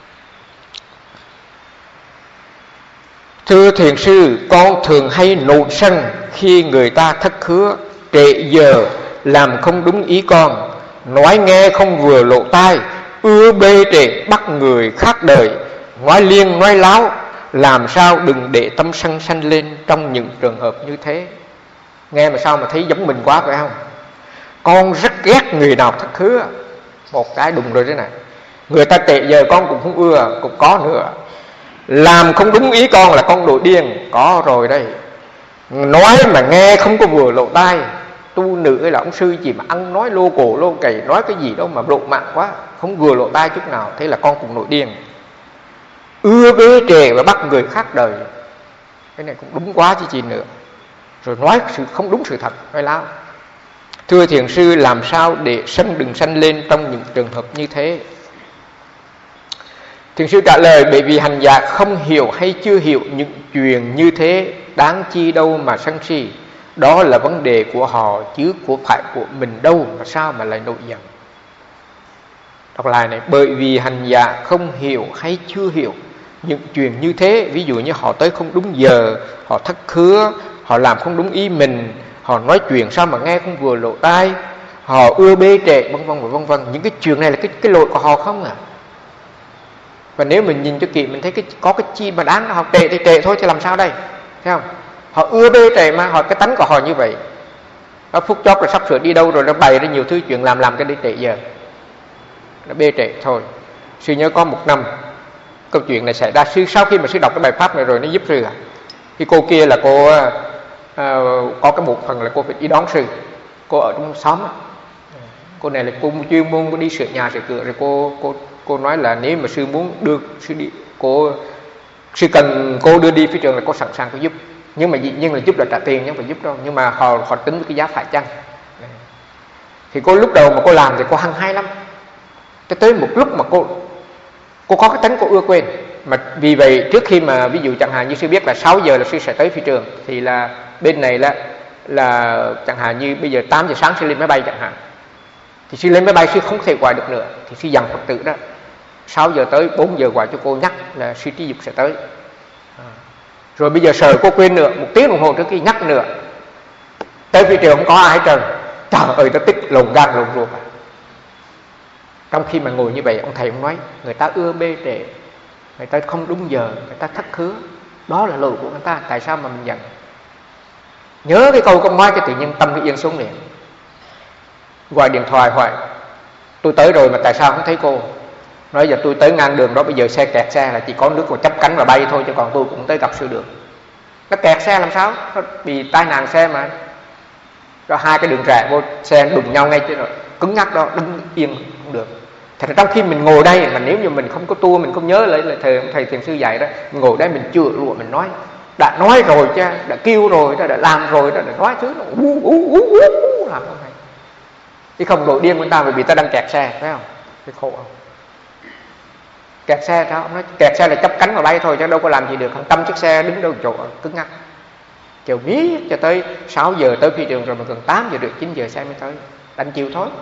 Thưa thiền sư, con thường hay nổi sân khi người ta thất hứa, trễ giờ, làm không đúng ý con, nói nghe không vừa lỗ tai, ưa bê trễ bắt người khác đời, nói liên nói láo. Làm sao đừng để tâm sân sanh lên trong những trường hợp như thế? Nghe mà sao mà thấy giống mình quá phải không? Con rất ghét người nào thất hứa. Một cái đùng rồi thế này. Người ta trễ giờ con cũng không ưa, cũng có nữa. Làm không đúng ý con là con độ điên, có rồi đây. Nói mà nghe không có vừa lỗ tai. Tu nữ là ông sư chỉ mà ăn nói lô cổ lô cày, nói cái gì đâu mà lộ mạng quá, không vừa lỗ tai chút nào. Thế là con cũng nổi điên. Ưa bế trề và bắt người khác đời. Cái này cũng đúng quá chứ gì nữa. Rồi nói sự không đúng sự thật, nói láo. Thưa thiền sư, làm sao để sân đừng sanh lên trong những trường hợp như thế? Thiền sư trả lời, bởi vì hành giả không hiểu hay chưa hiểu những chuyện như thế, đáng chi đâu mà sân si. Đó là vấn đề của họ chứ của phải của mình đâu, mà sao mà lại nổi giận. Đọc lại này, bởi vì hành giả không hiểu hay chưa hiểu những chuyện như thế. Ví dụ như họ tới không đúng giờ, họ thất hứa, họ làm không đúng ý mình, họ nói chuyện sao mà nghe không vừa lỗ tai, họ ưa bê trễ, vân vân. Những cái chuyện này là cái lỗi của họ không à. Và nếu mình nhìn cho kỹ, mình thấy có cái chi mà đáng họ trễ thì trễ thôi, chứ làm sao đây, thấy không? Họ ưa bê trễ mà, cái tánh của họ như vậy. Nó phút chót rồi sắp sửa đi đâu rồi, nó bày ra nhiều thứ chuyện làm cái đi trễ giờ, nó bê trễ thôi. Sư nhớ có một năm câu chuyện này xảy ra. Sư sau khi mà sư đọc cái bài pháp này rồi nó giúp sư Thì cô kia là cô có cái một phần là cô phải đi đón sư. Cô ở trong xóm. Cô này là cô chuyên môn cô đi sửa nhà sửa cửa. Rồi cô nói là nếu mà sư muốn đưa sư đi, sư cần cô đưa đi phía trường là cô sẵn sàng cô giúp. Nhưng mà dĩ nhiên là giúp là trả tiền chứ không phải giúp đâu. Nhưng mà họ tính cái giá phải chăng. Thì cô lúc đầu mà cô làm thì cô hăng hay lắm. Tới một lúc mà cô có cái tính cô ưa quên. Mà vì vậy trước khi mà ví dụ chẳng hạn như sư biết là 6 giờ là sư sẽ tới phi trường, thì là bên này là chẳng hạn như bây giờ 8 giờ sáng sư lên máy bay chẳng hạn, thì sư lên máy bay sư không thể gọi được nữa, thì sư dặn Phật tử đó 6 giờ tới, 4 giờ gọi cho cô nhắc là sư Trí Dục sẽ tới. Rồi bây giờ sợ cô quên nữa, 1 tiếng đồng hồ trước khi nhắc nữa, tới phi trường không có ai hết trơn. Trời ơi, nó tức lồn gan lồn ruột. Trong khi mà ngồi như vậy, ông thầy ông nói người ta ưa bê trễ, người ta không đúng giờ, người ta thất hứa, đó là lỗi của người ta, tại sao mà mình giận? Nhớ cái câu con nói cái tự nhiên tâm cái yên xuống liền. Gọi điện thoại hỏi tôi tới rồi mà tại sao không thấy cô? Nói giờ tôi tới ngang đường đó, bây giờ xe kẹt xe là chỉ có nước mà chấp cánh và bay thôi, chứ còn tôi cũng tới gặp sư được. Nó kẹt xe làm sao? Nó bị tai nạn xe mà. Rồi 2 cái đường rẽ vô xe đụng nhau ngay chứ, rồi cứng nhắc đó, đứng yên không được. Thật ra trong khi mình ngồi đây mà nếu như mình không có tu, mình không nhớ lại là thầy thiền sư dạy đó, mình ngồi đây mình chữa lụa, mình nói đã nói rồi chứ, đã kêu rồi, đã làm rồi, đã nói thứ nó làm không hay. Chứ không đội điên của ta vì ta đang kẹt xe, phải không? Cái khổ không? Kẹt xe sao? Ông nói kẹt xe là chấp cánh mà bay thôi chứ đâu có làm gì được. Hàng trăm chiếc xe đứng đâu chỗ cứng ngắc. Chiều miết cho tới 6 giờ tới phi trường rồi mà gần 8 giờ được, 9 giờ xe mới tới. Đành chiều thôi.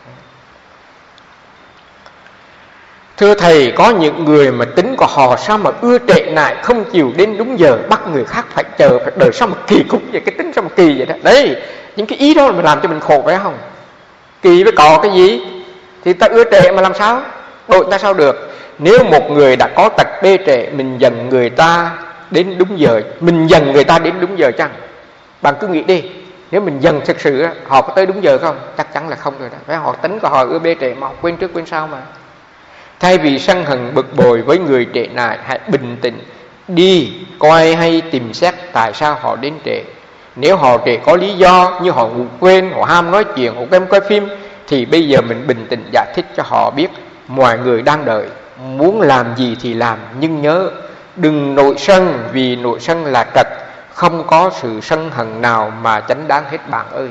Thưa Thầy, có những người mà tính của họ sao mà ưa trệ nại, không chịu đến đúng giờ, bắt người khác phải chờ, phải đợi, sao mà kỳ cục vậy, cái tính sao mà kỳ vậy đó. Đấy, những cái ý đó mà làm cho mình khổ phải không? Kỳ với cò cái gì? Thì ta ưa trệ mà làm sao? Đội ta sao được? Nếu một người đã có tật bê trệ, mình dần người ta đến đúng giờ, mình dần người ta đến đúng giờ chăng? Bạn cứ nghĩ đi, nếu mình dần thực sự họ có tới đúng giờ không? Chắc chắn là không rồi đó. Phải họ tính của họ ưa bê trệ mà họ quên trước quên sau mà. Thay vì sân hận bực bội với người trệ nại, hãy bình tĩnh đi coi hay tìm xét tại sao họ đến trễ. Nếu họ trễ có lý do như họ ngủ quên, họ ham nói chuyện, họ xem coi phim, thì bây giờ mình bình tĩnh giải thích cho họ biết mọi người đang đợi, muốn làm gì thì làm, nhưng nhớ đừng nội sân, vì nội sân là trật, không có sự sân hận nào mà chánh đáng hết bạn ơi.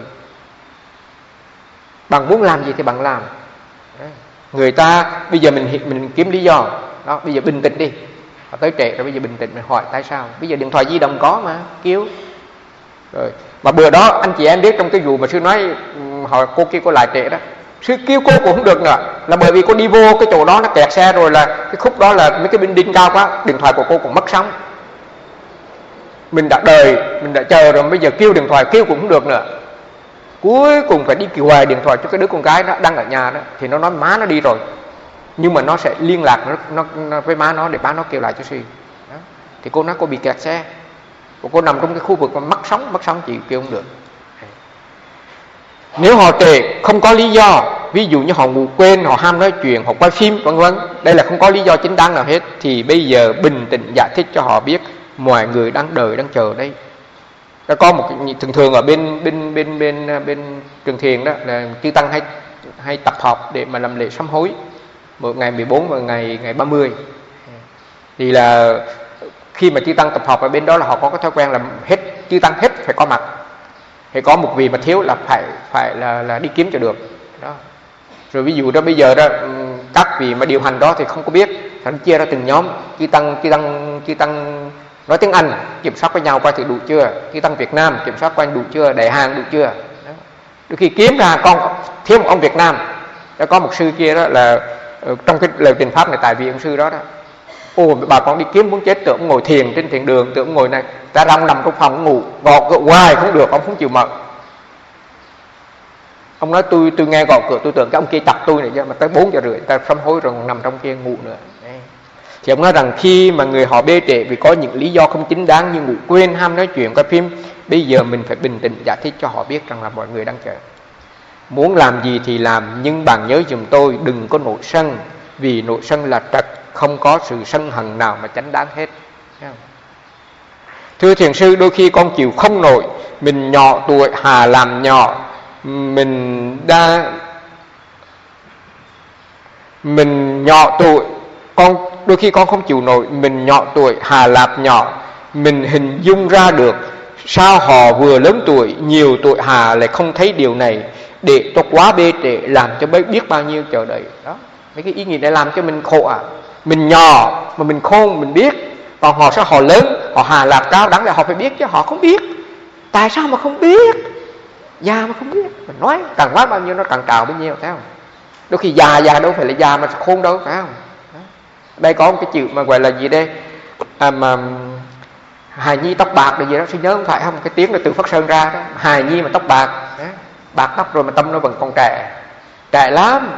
Bạn muốn làm gì thì bạn làm. Người ta bây giờ mình kiếm lý do đó, bây giờ bình tĩnh đi, họ tới trễ rồi, bây giờ bình tĩnh mình hỏi tại sao. Bây giờ điện thoại di động có mà kêu rồi. Mà bữa đó anh chị em biết trong cái vụ mà sư nói họ cô kia cô lại trễ đó, sư kêu cô cũng không được nữa, là bởi vì cô đi vô cái chỗ đó nó kẹt xe rồi, là cái khúc đó là mấy cái binh đinh cao quá, điện thoại của cô cũng mất sóng. Mình đã đợi, mình đã chờ rồi, bây giờ kêu điện thoại kêu cũng không được nữa. Cuối cùng phải đi kêu hoài điện thoại cho cái đứa con gái đó đang ở nhà đó, thì nó nói má nó đi rồi, nhưng mà nó sẽ liên lạc nó với má nó để má nó kêu lại cho sư đó. Thì cô nói cô bị kẹt xe, cô nằm trong cái khu vực mà mất sóng chị kêu không được. Nếu họ trễ không có lý do, ví dụ như họ ngủ quên, họ ham nói chuyện, họ quay phim vân vân, đây là không có lý do chính đáng nào hết, thì bây giờ bình tĩnh giải thích cho họ biết mọi người đang đợi đang chờ đây. Đã có một thường ở bên Trường Thiền đó là chư tăng hay tập họp để mà làm lễ sám hối, một ngày 14 và ngày 30. Thì là khi mà chư tăng tập họp ở bên đó là họ có cái thói quen là hết chư tăng hết phải có mặt, thì có một vị mà thiếu là phải là đi kiếm cho được đó. Rồi ví dụ đó bây giờ đó các vị mà điều hành đó thì không có biết, thành chia ra từng nhóm, chư tăng nói tiếng Anh kiểm soát với nhau coi thử đủ chưa, chư tăng Việt Nam kiểm soát coi đủ chưa, Đại Hàn đủ chưa đó. Đôi khi kiếm ra con thiếu một ông Việt Nam, đã có một sư kia đó là trong cái lời trình pháp này, tại vì ông sư đó ô bà con đi kiếm muốn chết, tưởng ngồi thiền trên thiền đường, tưởng ngồi này ta đang nằm trong phòng ngủ gõ cửa hoài không được, ông không chịu mở. Ông nói tôi nghe gõ cửa tôi tưởng cái ông kia chặt tôi này chứ, mà tới 4 giờ rưỡi ta sám hối rồi còn nằm trong kia ngủ nữa. Thì ông nói rằng khi mà người họ bê trễ vì có những lý do không chính đáng như ngủ quên, ham nói chuyện, coi phim, bây giờ mình phải bình tĩnh giải thích cho họ biết rằng là mọi người đang chờ. Muốn làm gì thì làm, nhưng bạn nhớ giùm tôi đừng có nội sân, vì nội sân là trật, không có sự sân hận nào mà chánh đáng hết. Thưa thiền sư, đôi khi con chịu không nổi, mình nhỏ tuổi hà làm nhỏ, mình nhỏ tuổi, đôi khi con không chịu nổi, mình nhỏ tuổi hà lạp nhỏ, mình hình dung ra được sao họ vừa lớn tuổi, nhiều tuổi hà lại không thấy điều này, để cho quá bê trễ làm cho biết bao nhiêu chờ đợi đó. Mấy cái ý nghĩ này làm cho mình khổ à. Mình nhỏ mà mình khôn mình biết, còn họ sao họ lớn, họ hà lạp cao, đáng lẽ họ phải biết chứ họ không biết. Tại sao mà không biết? Già mà không biết, mình nói càng nói bao nhiêu nó càng trào bấy nhiêu, thấy không? Đôi khi già đâu phải là già mà khôn đâu, phải không? Đây có một cái chữ mà gọi là gì đây, mà hài nhi tóc bạc là gì đó, xin nhớ không phải không? Cái tiếng là từ Phật Sơn ra đó, hài nhi mà tóc bạc, bạc tóc rồi mà tâm nó vẫn còn trẻ lắm.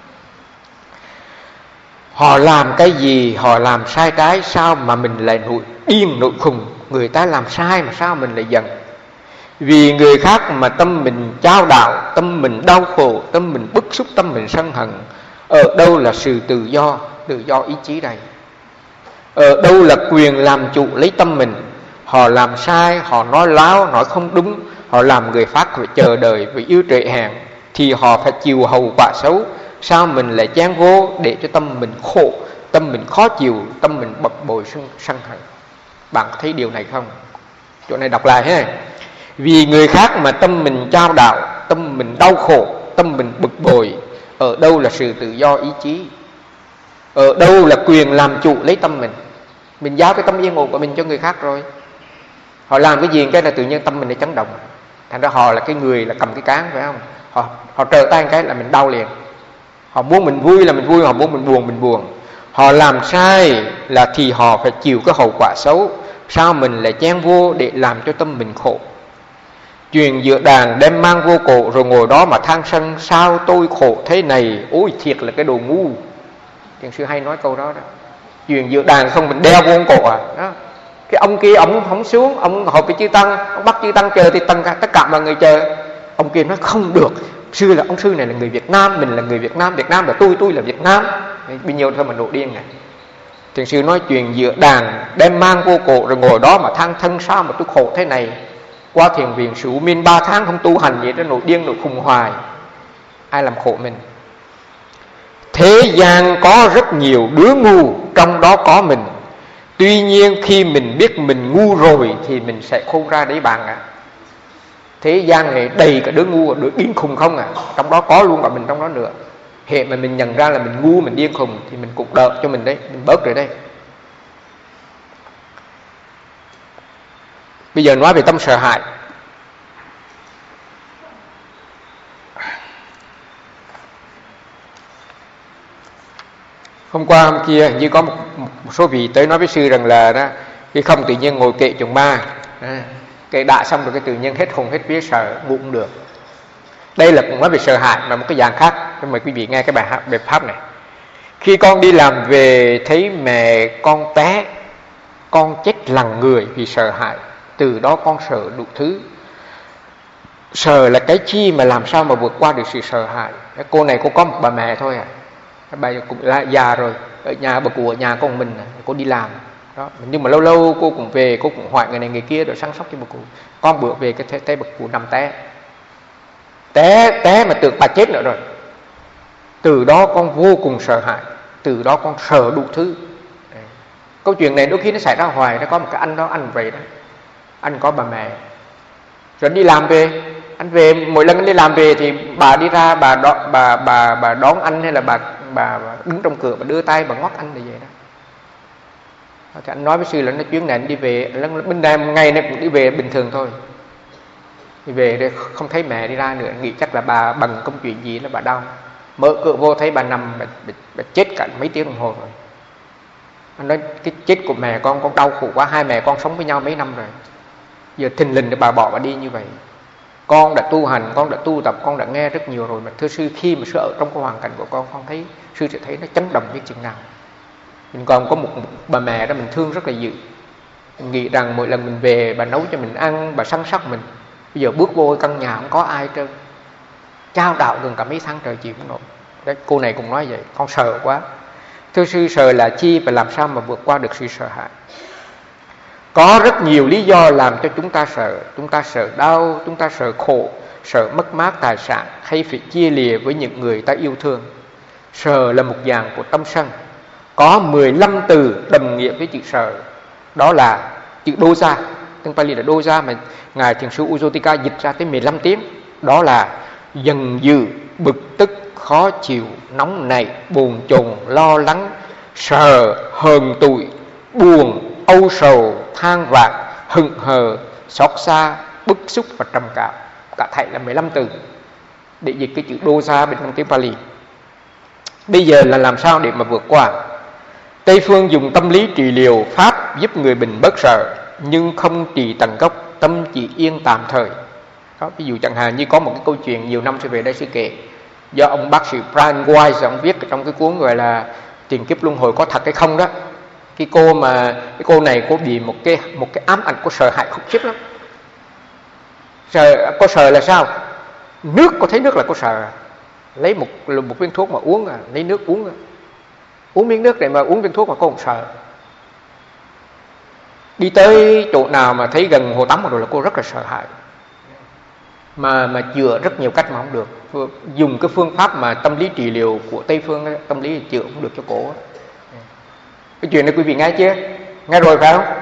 Họ làm cái gì, họ làm sai trái, sao mà mình lại điên nội khùng? Người ta làm sai mà sao mình lại giận? Vì người khác mà tâm mình chao đảo, tâm mình đau khổ, tâm mình bức xúc, tâm mình sân hận. Ở đâu là sự tự do ý chí này? Ở đâu là quyền làm chủ lấy tâm mình? Họ làm sai, họ nói láo, nói không đúng, họ làm người khác phải chờ đợi vì yêu trệ hẹn, thì họ phải chịu hậu quả xấu. Sao mình lại chen vô để cho tâm mình khổ, tâm mình khó chịu, tâm mình bực bội sân hận? Bạn có thấy điều này không? Chỗ này đọc lại ha. Vì người khác mà tâm mình chao đảo, tâm mình đau khổ, tâm mình bực bội, ở đâu là sự tự do ý chí? Ở đâu là quyền làm chủ lấy tâm mình. Mình giao cái tâm yên ổn của mình cho người khác rồi, họ làm cái gì cái là tự nhiên tâm mình nó chấn động. Thành ra họ là cái người là cầm cái cán, phải không? Họ trở tay cái là mình đau liền. Họ muốn mình vui là mình vui, họ muốn mình buồn. Họ làm sai là thì họ phải chịu cái hậu quả xấu. Sao mình lại chen vô để làm cho tâm mình khổ? Chuyện giữa đàn đem mang vô cổ, rồi ngồi đó mà than sân, sao tôi khổ thế này? Ôi thiệt là cái đồ ngu. Thiền sư hay nói câu đó đó. Chuyện giữa đàn không mình đeo vô cổ à đó. Cái ông kia ông không xuống, ông họp với chư tăng, ông bắt chư tăng chờ thì tất cả mọi người chờ. Ông kia nói không được, sư là ông sư này là người Việt Nam, mình là người Việt Nam, Việt Nam là tôi là Việt Nam. Bao nhiêu thôi mà nổi điên này. Thiền sư nói chuyện giữa đàn đem mang vô cổ, rồi ngồi đó mà than thân sao mà tôi khổ thế này. Qua thiền viện Sủ Miên 3 tháng không tu hành vậy, nó nổi điên nổi khùng hoài. Ai làm khổ mình? Thế gian có rất nhiều đứa ngu, trong đó có mình. Tuy nhiên khi mình biết mình ngu rồi thì mình sẽ khôn ra đấy bạn ạ. Thế gian này đầy cả đứa ngu, đứa điên khùng không à. Trong đó có luôn cả mình trong đó nữa. Hệ mà mình nhận ra là mình ngu, mình điên khùng thì mình cũng đỡ cho mình đấy, mình bớt rồi đây. Bây giờ nói về tâm sợ hãi. Hôm qua hôm kia như có một số vị tới nói với sư rằng là đó, khi không tự nhiên ngồi kệ chồng ma, kệ đã xong rồi cái tự nhiên hết hồn hết vía sợ ngủ cũng được. Đây là cũng nói về sợ hãi mà một cái dạng khác. Mời quý vị nghe cái bài pháp này. Khi con đi làm về thấy mẹ con té, con chết lặng người vì sợ hãi. Từ đó con sợ đủ thứ. Sợ là cái chi mà làm sao mà vượt qua được sự sợ hãi. Cái cô này cô có một bà mẹ thôi à. Bà cũng là già rồi, ở nhà bà cụ ở nhà con mình, cô đi làm đó. Nhưng mà lâu lâu cô cũng về, cô cũng hỏi người này người kia rồi săn sóc cho bà cụ. Con bữa về cái thấy bà cụ nằm té mà tưởng bà chết nữa rồi. Từ đó con vô cùng sợ hãi, từ đó con sợ đủ thứ. Đấy. Câu chuyện này đôi khi nó xảy ra hoài. Nó có một cái anh đó, anh về đó, anh có bà mẹ rồi đi làm về. Anh về mỗi lần anh đi làm về thì bà đi ra, bà đón anh, hay là bà đứng trong cửa, bà đưa tay, bà ngoắt anh như vậy đó. Thì anh nói với sư là nó chuyến này anh đi về, bên đây ngày nay cũng đi về bình thường thôi. Đi về đây không thấy mẹ đi ra nữa, nghĩ chắc là bà bằng công chuyện gì là bà đau. Mở cửa vô thấy bà nằm, bà chết cả mấy tiếng đồng hồ rồi. Anh nói cái chết của mẹ con đau khổ quá, hai mẹ con sống với nhau mấy năm rồi. Giờ thình lình bà bỏ bà đi như vậy. Con đã tu hành, con đã tu tập, con đã nghe rất nhiều rồi. Mà thưa sư, khi mà sư ở trong cái hoàn cảnh của con thấy, sư sẽ thấy nó chấn động biết chừng nào. Mình còn có một bà mẹ đó mình thương rất là dữ. Mình nghĩ rằng mỗi lần mình về, bà nấu cho mình ăn, bà săn sóc mình. Bây giờ bước vô căn nhà không có ai trơn, chao đạo gần cả mấy tháng trời chịu không nổi. Đấy, cô này cũng nói vậy, con sợ quá. Thưa sư, sợ là chi và làm sao mà vượt qua được sự sợ hãi? Có rất nhiều lý do làm cho chúng ta sợ. Chúng ta sợ đau, chúng ta sợ khổ, sợ mất mát tài sản, hay phải chia lìa với những người ta yêu thương. Sợ là một dạng của tâm sân. Có 15 từ đồng nghĩa với chữ sợ. Đó là chữ đô gia. Tiếng Pali là đô gia mà Ngài Thiền sư Ujjottika dịch ra tới 15 tiếng. Đó là giận dữ, bực tức, khó chịu, nóng nảy, buồn chồn, lo lắng, sợ, hờn tủi, buồn, âu sầu, than vãn, hững hờ, xót xa, bức xúc và trầm cảm. Cả thảy là 15 từ để dịch cái chữ đô gia bên trong tiếng Pali. Bây giờ là làm sao để mà vượt qua? Tây phương dùng tâm lý trị liệu pháp giúp người bệnh bớt sợ, nhưng không trị tận gốc, tâm chỉ yên tạm thời. Đó, ví dụ chẳng hạn như có một cái câu chuyện nhiều năm trở về đây sư kể, do ông bác sĩ Brian Weiss ông viết trong cái cuốn gọi là Tiền kiếp luân hồi có thật hay không đó. Cái cô này cô bị một cái ám ảnh, cô sợ hãi khủng khiếp lắm. Cô sợ là sao? Nước, cô thấy nước là cô sợ. Lấy một viên thuốc mà uống, lấy nước uống, uống miếng nước này mà uống viên thuốc mà cô cũng sợ. Đi tới chỗ nào mà thấy gần hồ tắm rồi là cô rất là sợ hãi. Mà chữa rất nhiều cách mà không được. Dùng cái phương pháp mà tâm lý trị liệu của Tây phương, tâm lý chữa không được cho cổ. Cái chuyện này quý vị nghe chưa? Nghe rồi phải không?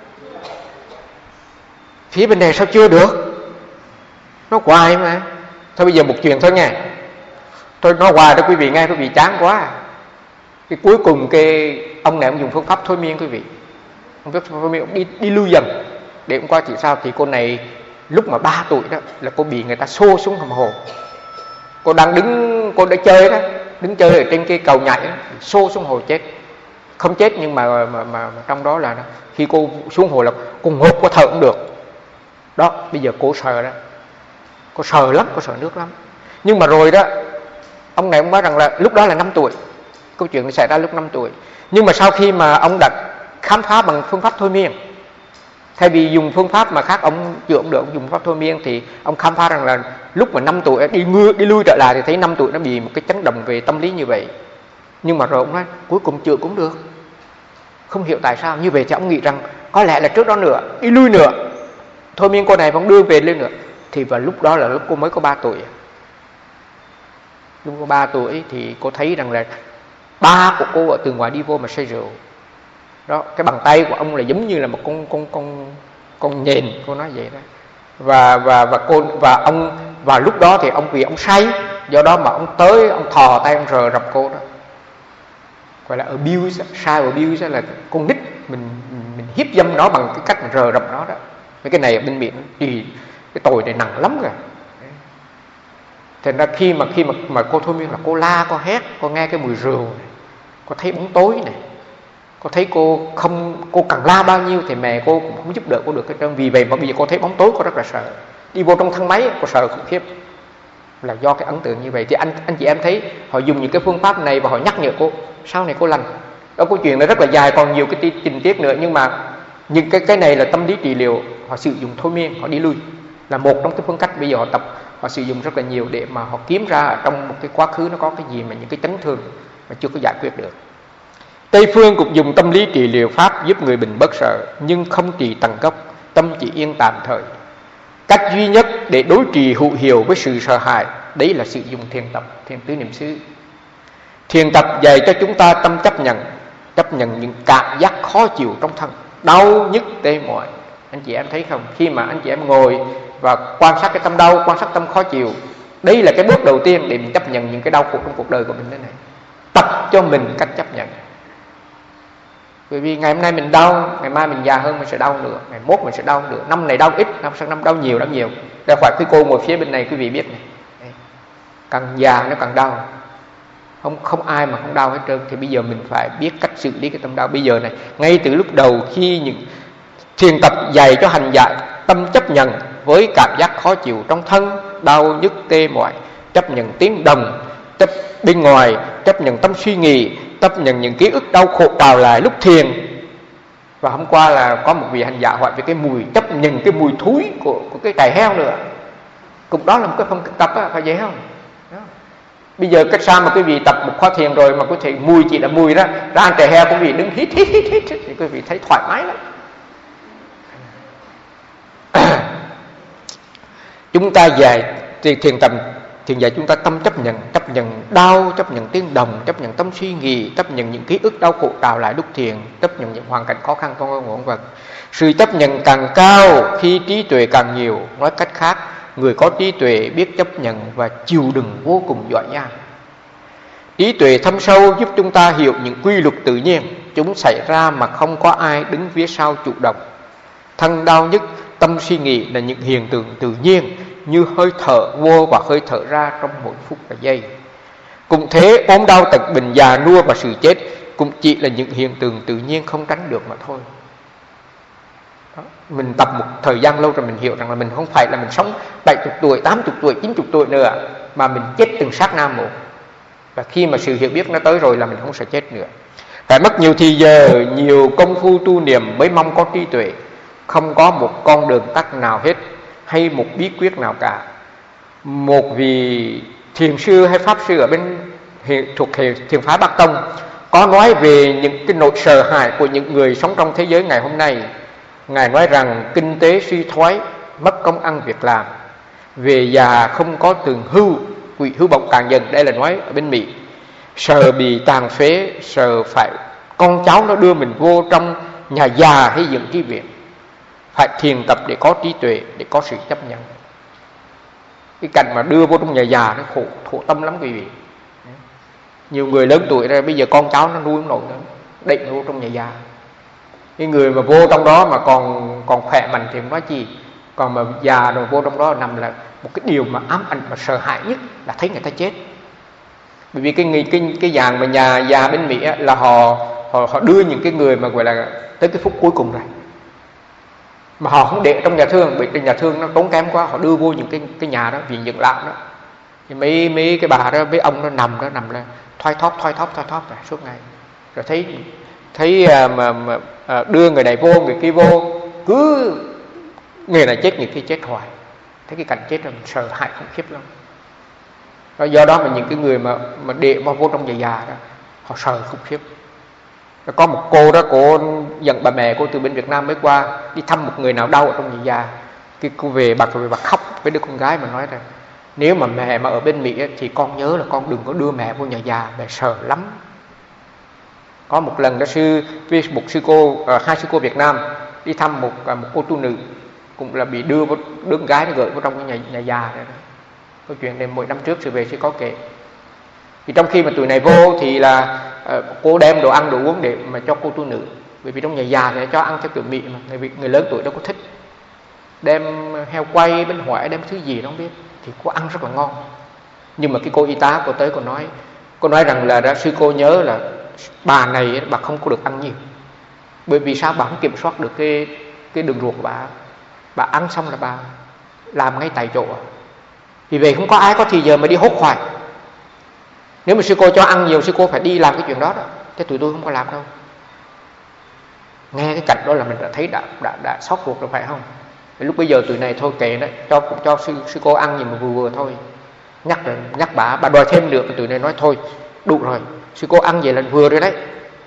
Phía bên này sao chưa được? Nó hoài mà. Thôi bây giờ một chuyện thôi nghe. Tôi nói hoài cho quý vị nghe, quý vị chán quá. Cái cuối cùng cái ông này ông dùng phương pháp thôi miên quý vị. Ông biết thôi miên, ông đi lui dần. Để hôm qua chỉ sao thì cô này lúc mà 3 tuổi đó là cô bị người ta xô xuống hầm hồ. Cô đang đứng, cô đã chơi đó, đứng chơi ở trên cái cầu nhảy đó, xô xuống hồ chết. Không chết nhưng mà trong đó là khi cô xuống hồ là cô ngộp, cô thở cũng được. Đó, bây giờ cô sợ đó. Cô sợ lắm, cô sợ nước lắm. Nhưng mà rồi đó, ông này ông nói rằng là lúc đó là 5 tuổi. Câu chuyện nó xảy ra lúc 5 tuổi. Nhưng mà sau khi mà ông đã khám phá bằng phương pháp thôi miên, thay vì dùng phương pháp mà khác ông chữa không được, ông dùng phương pháp thôi miên, thì ông khám phá rằng là lúc mà 5 tuổi đi lui trở lại thì thấy 5 tuổi nó bị một cái chấn động về tâm lý như vậy. Nhưng mà rồi ông nói cuối cùng chữa cũng được. Không hiểu tại sao như vậy, thì ông nghĩ rằng có lẽ là trước đó nữa, đi lui nữa, thôi miên cô này vẫn đưa về lên nữa. Thì vào lúc đó là lúc cô mới có 3 tuổi. Lúc có 3 tuổi thì cô thấy rằng là ba của cô ở từ ngoài đi vô mà say rượu. Đó, cái bàn tay của ông là giống như là một con nhện, cô nói vậy đó. Và ông vào lúc đó thì ông vì ông say, do đó mà ông tới, ông thò tay ông rờ rập cô đó. Gọi là abuse, sai abuse là con nít mình hiếp dâm nó bằng cái cách mà rờ rập nó đó. Mấy cái này ở bên miệng thì cái tội này nặng lắm rồi. Thành ra khi mà cô thôi miên là cô la, cô hét, cô nghe cái mùi rượu này, cô thấy bóng tối này, cô thấy cô càng la bao nhiêu thì mẹ cô cũng không giúp đỡ cô được hết trơn. Vì vậy mà bây giờ cô thấy bóng tối cô rất là sợ. Đi vô trong thang máy cô sợ khủng khiếp. Là do cái ấn tượng như vậy. Thì anh chị em thấy họ dùng những cái phương pháp này và họ nhắc nhở cô, sau này cô lành. Đó, câu chuyện nó rất là dài, còn nhiều cái tình tiết nữa, nhưng mà những cái này là tâm lý trị liệu, họ sử dụng thôi miên, họ đi lui là một trong cái phương cách bây giờ họ tập, họ sử dụng rất là nhiều để mà họ kiếm ra ở trong một cái quá khứ nó có cái gì mà những cái chấn thương mà chưa có giải quyết được. Tây phương cũng dùng tâm lý trị liệu pháp giúp người bệnh bớt sợ, nhưng không trị tận gốc, tâm chỉ yên tạm thời. Cách duy nhất để đối trị hữu hiệu với sự sợ hãi, đấy là sử dụng thiền tập, thiền tứ niệm xứ. Thiền tập dạy cho chúng ta tâm chấp nhận những cảm giác khó chịu trong thân, đau nhức tê mỏi. Anh chị em thấy không? Khi mà anh chị em ngồi và quan sát cái tâm đau, quan sát tâm khó chịu, đấy là cái bước đầu tiên để mình chấp nhận những cái đau khổ trong cuộc đời của mình thế này. Tập cho mình cách chấp nhận. Bởi vì ngày hôm nay mình đau, ngày mai mình già hơn mình sẽ đau nữa, ngày mốt mình sẽ đau nữa, năm này đau ít, năm sang năm đau nhiều. Ra khỏi cái cô ngồi phía bên này quý vị biết này, càng già nó càng đau, không ai mà không đau hết trơn. Thì bây giờ mình phải biết cách xử lý cái tâm đau bây giờ này, ngay từ lúc đầu. Khi những thiền tập dạy cho hành giả tâm chấp nhận với cảm giác khó chịu trong thân, đau nhức tê mỏi, chấp nhận tiếng đồng chấp bên ngoài, chấp nhận tâm suy nghĩ, chấp nhận những ký ức đau khổ trào lại lúc thiền. Và hôm qua là có một vị hành giả hỏi về cái mùi, chấp nhận cái mùi thúi của cái trại heo nữa. Cũng đó là một cái phần tập đó, phải vậy không? Đó. Bây giờ cách sao mà quý vị tập một khóa thiền rồi mà quý vị mùi chỉ là mùi đó, ra ăn trại heo quý vị đứng hít thì quý vị thấy thoải mái lắm. Chúng ta dạy thiền tập, thiền dạy chúng ta tâm chấp nhận đau, chấp nhận tiếng đồng, chấp nhận tâm suy nghĩ, chấp nhận những ký ức đau khổ trào lại lúc thiền, chấp nhận những hoàn cảnh khó khăn trong ngôn vật. Sự chấp nhận càng cao khi trí tuệ càng nhiều. Nói cách khác, người có trí tuệ biết chấp nhận và chịu đựng vô cùng giỏi giang. Trí tuệ thâm sâu giúp chúng ta hiểu những quy luật tự nhiên, chúng xảy ra mà không có ai đứng phía sau chủ động. Thân đau nhức, tâm suy nghĩ là những hiện tượng tự nhiên như hơi thở vô và hơi thở ra trong mỗi phút và giây. Cũng thế, ốm đau tật bệnh, già nua và sự chết cũng chỉ là những hiện tượng tự nhiên không tránh được mà thôi. Đó. Mình tập một thời gian lâu rồi mình hiểu rằng là mình không phải là mình sống 70 tuổi, 80 tuổi, 90 tuổi nữa, mà mình chết từng sát na một. Và khi mà sự hiểu biết nó tới rồi là mình không sẽ chết nữa. Phải mất nhiều thì giờ, nhiều công phu tu niệm mới mong có trí tuệ. Không có một con đường tắt nào hết, hay một bí quyết nào cả. Một vị thiền sư hay pháp sư ở bên thuộc thiền phái Bắc Tông có nói về những cái nỗi sợ hãi của những người sống trong thế giới ngày hôm nay. Ngài nói rằng kinh tế suy thoái, mất công ăn việc làm, về già không có tường hưu, quỵ hưu bổng càng dần. Đây là nói ở bên Mỹ. Sợ bị tàn phế, sợ phải con cháu nó đưa mình vô trong nhà già hay dựng chi viện. Phải thiền tập để có trí tuệ, để có sự chấp nhận. Cái cảnh mà đưa vô trong nhà già nó khổ tâm lắm quý vị. Nhiều người lớn tuổi rồi bây giờ con cháu nó nuôi không nổi nữa, định vô trong nhà già. Cái người mà vô trong đó mà còn khỏe mạnh thì không nói gì, còn mà già rồi vô trong đó nằm là một cái điều mà ám ảnh và sợ hãi nhất là thấy người ta chết. Bởi vì cái dạng mà nhà già bên Mỹ á, là họ đưa những cái người mà gọi là tới cái phút cuối cùng rồi, mà họ không để trong nhà thương, bởi vì nhà thương nó tốn kém quá, họ đưa vô những cái nhà đó, viện dưỡng lão đó. Thì mấy cái bà đó, mấy ông nó nằm là thoi thóp rồi suốt ngày. Rồi thấy đưa người này vô, người kia vô, cứ người này chết, người kia chết hoài. Thấy cái cảnh chết là mình sợ hãi khủng khiếp lắm. Đó, do đó mà những cái người mà để mà vô trong nhà già đó, họ sợ khủng khiếp. Có một cô đó, cô dẫn bà mẹ cô từ bên Việt Nam mới qua đi thăm một người nào đau ở trong nhà già. Cái cô về bà khóc với đứa con gái mà nói rằng nếu mà mẹ mà ở bên Mỹ thì con nhớ là con đừng có đưa mẹ vô nhà già, mẹ sợ lắm. Có một lần đó hai sư cô Việt Nam đi thăm một cô tu nữ, cũng là bị đưa đứa con gái nó gửi vào trong cái nhà già đó. Câu chuyện này mỗi năm trước sư về sư có kể. Thì trong khi mà tụi này vô thì là cô đem đồ ăn đồ uống để mà cho cô tu nữ, bởi vì trong nhà già thì cho ăn theo kiểu Mỹ mà người lớn tuổi đâu có thích. Đem heo quay, bánh hoại, đem thứ gì nó không biết, thì cô ăn rất là ngon. Nhưng mà cái cô y tá cô tới cô nói rằng là sư cô nhớ là bà này bà không có được ăn nhiều, bởi vì sao? Bà không kiểm soát được cái đường ruột của bà ăn xong là bà làm ngay tại chỗ. Vì vậy không có ai có thì giờ mà đi hốt hoài. Nếu mà sư cô cho ăn nhiều, sư cô phải đi làm cái chuyện đó đó, chứ tụi tôi không có làm đâu. Nghe cái cảnh đó là mình đã thấy đã xót ruột rồi phải không? Lúc bây giờ tụi này thôi kệ đấy, cho sư cô ăn nhưng mà vừa thôi. Nhắc bà đòi thêm được, tụi này nói thôi đủ rồi, sư cô ăn vậy là vừa rồi đấy.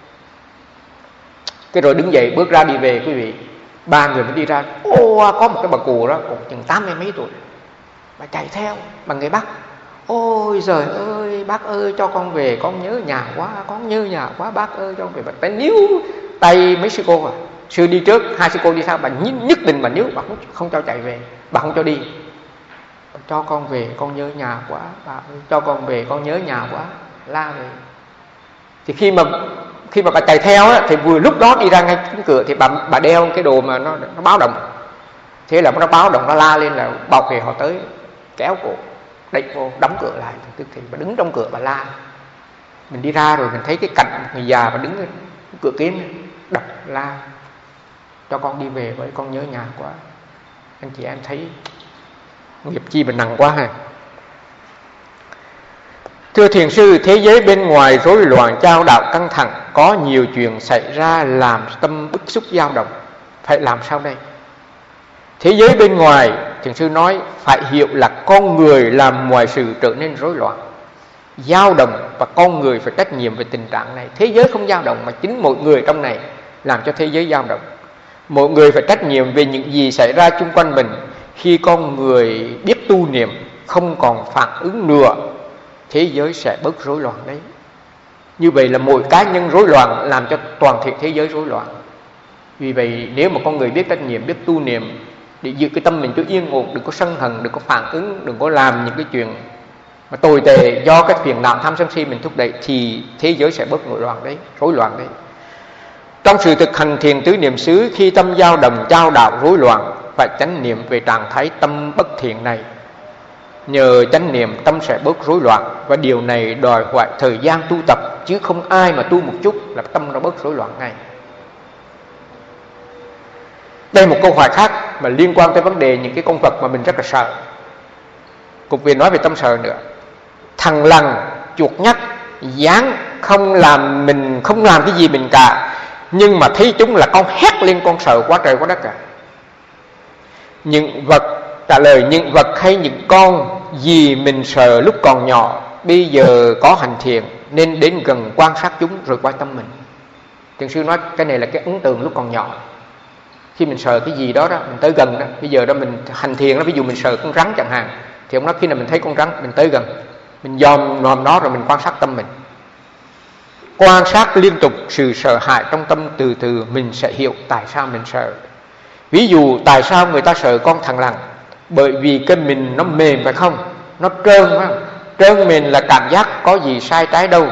Cái rồi đứng dậy bước ra đi về quý vị. Ba người mới đi ra. Có một cái bà cụ đó cũng chừng 80 mấy tuổi, bà chạy theo bằng người Bắc. Ôi giời ơi, bác ơi cho con về, con nhớ nhà quá, bác ơi cho con về. Bà tay níu tay mấy sư cô sư đi trước, hai sư cô đi sau, bà nhất định bà níu, bà không cho chạy về, bà không cho đi. Bà cho con về, con nhớ nhà quá, bà ơi cho con về, con nhớ nhà quá, la về. Thì khi mà bà chạy theo á, thì vừa lúc đó đi ra ngay cánh cửa thì bà đeo cái đồ mà nó báo động. Thế là nó báo động, nó la lên là bọc thì họ tới kéo cổ đẩy vô, đóng cửa lại. Tức thì bà đứng trong cửa bà la. Mình đi ra rồi mình thấy cái cảnh một người già bà đứng ở cửa kính đập la cho con đi về với, con nhớ nhà quá. Anh chị em thấy nghiệp chi mà nặng quá ha. Thưa thiền sư, thế giới bên ngoài rối loạn chao đảo căng thẳng, có nhiều chuyện xảy ra làm tâm bức xúc dao động, phải làm sao đây? Thế giới bên ngoài, thiền sư nói phải hiểu là con người làm mọi sự trở nên rối loạn, dao động, và con người phải trách nhiệm về tình trạng này. Thế giới không dao động mà chính mỗi người trong này làm cho thế giới dao động. Mỗi người phải trách nhiệm về những gì xảy ra chung quanh mình. Khi con người biết tu niệm, không còn phản ứng nữa, thế giới sẽ bớt rối loạn đấy. Như vậy là mỗi cá nhân rối loạn làm cho toàn thể thế giới rối loạn. Vì vậy nếu mà con người biết trách nhiệm, biết tu niệm để giữ cái tâm mình cho yên ổn, đừng có sân hận, đừng có phản ứng, đừng có làm những cái chuyện mà tồi tệ do cái phiền não tham sân si mình thúc đẩy, thì thế giới sẽ bớt rối loạn đấy. Trong sự thực hành thiền tứ niệm xứ, khi tâm dao động chao đảo rối loạn, phải chánh niệm về trạng thái tâm bất thiện này. Nhờ chánh niệm tâm sẽ bớt rối loạn, và điều này đòi hỏi thời gian tu tập, chứ không ai mà tu một chút là tâm nó bớt rối loạn ngay. Đây một câu hỏi khác mà liên quan tới vấn đề những cái con vật mà mình rất là sợ. Cục về nói về tâm sợ nữa. Thằng lằn, chuột nhắt, gián không làm cái gì mình cả, nhưng mà thấy chúng là con hét lên con sợ quá trời quá đất cả. Những vật trả lời, những vật hay những con gì mình sợ lúc còn nhỏ, bây giờ có hành thiền nên đến gần quan sát chúng rồi quan tâm mình. Thiền sư nói cái này là cái ấn tượng lúc còn nhỏ. Khi mình sợ cái gì đó mình tới gần đó. Bây giờ đó mình hành thiền đó, ví dụ mình sợ con rắn chẳng hạn, thì ông nói khi nào mình thấy con rắn mình tới gần, mình dòm nó rồi mình quan sát tâm mình. Quan sát liên tục sự sợ hãi trong tâm, từ từ mình sẽ hiểu tại sao mình sợ. Ví dụ tại sao người ta sợ con thằn lằn? Bởi vì cái mình nó mềm phải không? Nó trơn phải không? Trơn mềm là cảm giác có gì sai trái đâu,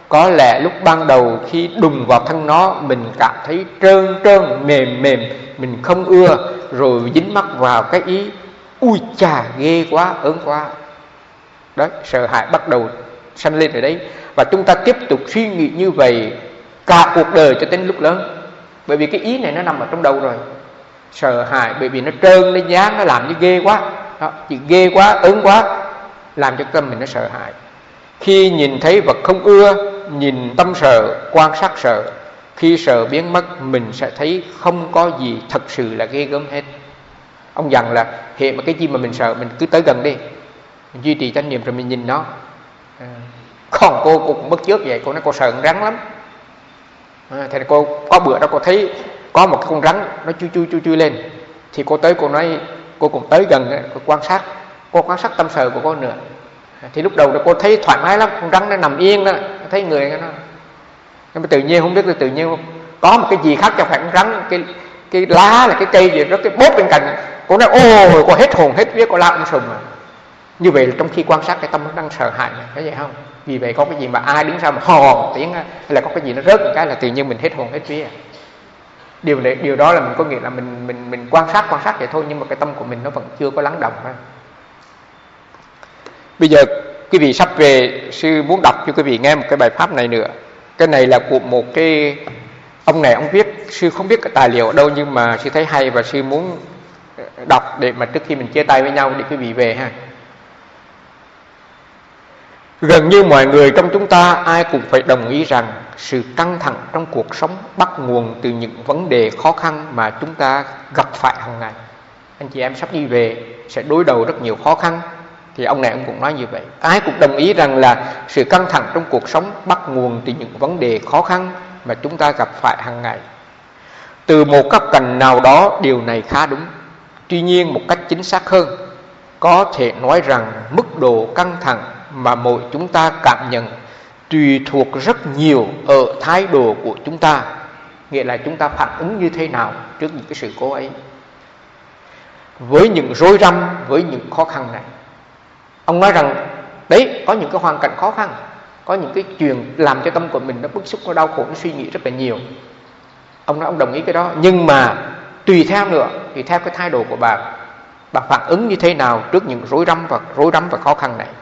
Có lẽ lúc ban đầu khi đùng vào thân nó, mình cảm thấy trơn trơn, mềm mềm, mình không ưa, rồi dính mắc vào cái ý ui chà ghê quá, ớn quá. Đấy, sợ hãi bắt đầu sanh lên ở đấy. Và chúng ta tiếp tục suy nghĩ như vậy cả cuộc đời cho đến lúc lớn. Bởi vì cái ý này nó nằm ở trong đầu rồi. Sợ hãi bởi vì nó trơn, nó dán, nó làm như ghê quá. Đó, chỉ ghê quá, ớn quá, làm cho tâm mình nó sợ hãi. Khi nhìn thấy vật không ưa, nhìn tâm sợ, quan sát sợ. Khi sợ biến mất, mình sẽ thấy không có gì thật sự là ghê gớm hết. Ông dặn là hiện mà cái gì mà mình sợ, mình cứ tới gần đi, mình duy trì chánh niệm rồi mình nhìn nó. Còn cô cũng bất chước vậy, cô nói cô sợ con rắn lắm. Thì cô có bữa đó cô thấy có một cái con rắn nó chui lên, thì cô tới, cô nói cô cũng tới gần, cô quan sát tâm sợ của cô nữa. Thì lúc đầu cô thấy thoải mái lắm, con rắn nó nằm yên đó, thấy người nó. Nhưng mà tự nhiên không biết là tự nhiên có một cái gì khác cho phải con rắn, cái lá là cái cây gì đó, cái bốt bên cạnh. Cô nói ôi, cô hết hồn hết vía, cô la sùm mà. Như vậy là trong khi quan sát cái tâm nó đang sợ hãi này, thấy vậy không? Vì vậy có cái gì mà ai đứng sau mà hò một tiếng hay là có cái gì nó rớt một cái là tự nhiên mình hết hồn hết vía. Điều đó là mình có nghĩa là mình quan sát vậy thôi, nhưng mà cái tâm của mình nó vẫn chưa có lắng động ha. Bây giờ quý vị sắp về, sư muốn đọc cho quý vị nghe một cái bài pháp này nữa. Cái này là của một cái ông này, ông viết, sư không biết cái tài liệu ở đâu, nhưng mà sư thấy hay và sư muốn đọc để mà trước khi mình chia tay với nhau để quý vị về ha. Gần như mọi người trong chúng ta ai cũng phải đồng ý rằng sự căng thẳng trong cuộc sống bắt nguồn từ những vấn đề khó khăn mà chúng ta gặp phải hàng ngày. Anh chị em sắp đi về sẽ đối đầu rất nhiều khó khăn. Thì ông này ông cũng nói như vậy. Ai cũng đồng ý rằng là sự căng thẳng trong cuộc sống bắt nguồn từ những vấn đề khó khăn mà chúng ta gặp phải hàng ngày. Từ một góc cạnh nào đó điều này khá đúng. Tuy nhiên một cách chính xác hơn, có thể nói rằng mức độ căng thẳng mà mỗi chúng ta cảm nhận tùy thuộc rất nhiều ở thái độ của chúng ta. Nghĩa là chúng ta phản ứng như thế nào trước những cái sự cố ấy, với những rối rắm, với những khó khăn này. Ông nói rằng đấy, có những cái hoàn cảnh khó khăn, có những cái chuyện làm cho tâm của mình nó bức xúc, nó đau khổ, nó suy nghĩ rất là nhiều. Ông nói ông đồng ý cái đó, nhưng mà tùy theo nữa, tùy theo cái thái độ của bạn phản ứng như thế nào trước những rối rắm và khó khăn này.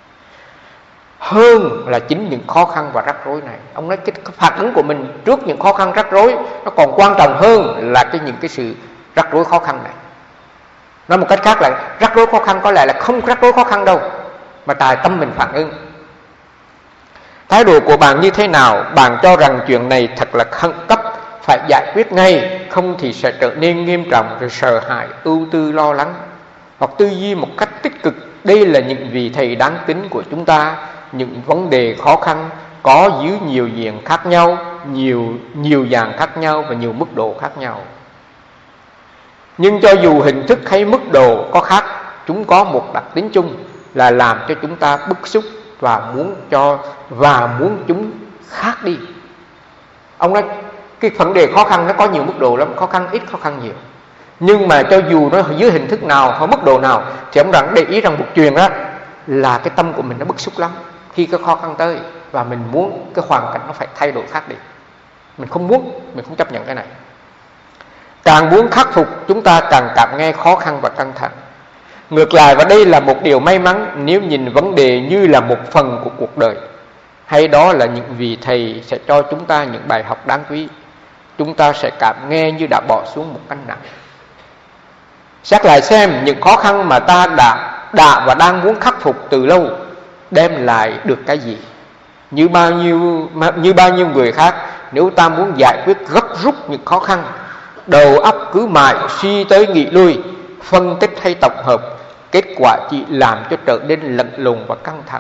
Hơn là chính những khó khăn và rắc rối này. Ông nói cái phản ứng của mình trước những khó khăn rắc rối nó còn quan trọng hơn là những cái sự rắc rối khó khăn này. Nói một cách khác là rắc rối khó khăn có lẽ là không rắc rối khó khăn đâu, mà tại tâm mình phản ứng. Thái độ của bạn như thế nào? Bạn cho rằng chuyện này thật là khẩn cấp, phải giải quyết ngay, không thì sẽ trở nên nghiêm trọng, rồi sợ hãi, ưu tư, lo lắng. Hoặc tư duy một cách tích cực, đây là những vị thầy đáng kính của chúng ta. Những vấn đề khó khăn có dưới nhiều diện khác nhau, nhiều dạng khác nhau và nhiều mức độ khác nhau. Nhưng cho dù hình thức hay mức độ có khác, chúng có một đặc tính chung là làm cho chúng ta bức xúc và muốn chúng khác đi. Ông nói cái vấn đề khó khăn nó có nhiều mức độ lắm, khó khăn ít, khó khăn nhiều. Nhưng mà cho dù nó dưới hình thức nào hay mức độ nào, thì ông rằng để ý rằng một chuyện đó là cái tâm của mình nó bức xúc lắm khi cái khó khăn tới, và mình muốn cái hoàn cảnh nó phải thay đổi khác đi. Mình không chấp nhận cái này. Càng muốn khắc phục, chúng ta càng cảm nghe khó khăn và căng thẳng. Ngược lại, và đây là một điều may mắn, nếu nhìn vấn đề như là một phần của cuộc đời, hay đó là những vị thầy sẽ cho chúng ta những bài học đáng quý, chúng ta sẽ cảm nghe như đã bỏ xuống một gánh nặng. Xét lại xem những khó khăn mà ta đã và đang muốn khắc phục từ lâu đem lại được cái gì. Như bao nhiêu người khác, nếu ta muốn giải quyết gấp rút những khó khăn, đầu óc cứ mãi suy tới nghĩ lui, phân tích hay tổng hợp, kết quả chỉ làm cho trở nên lẫn lộn và căng thẳng.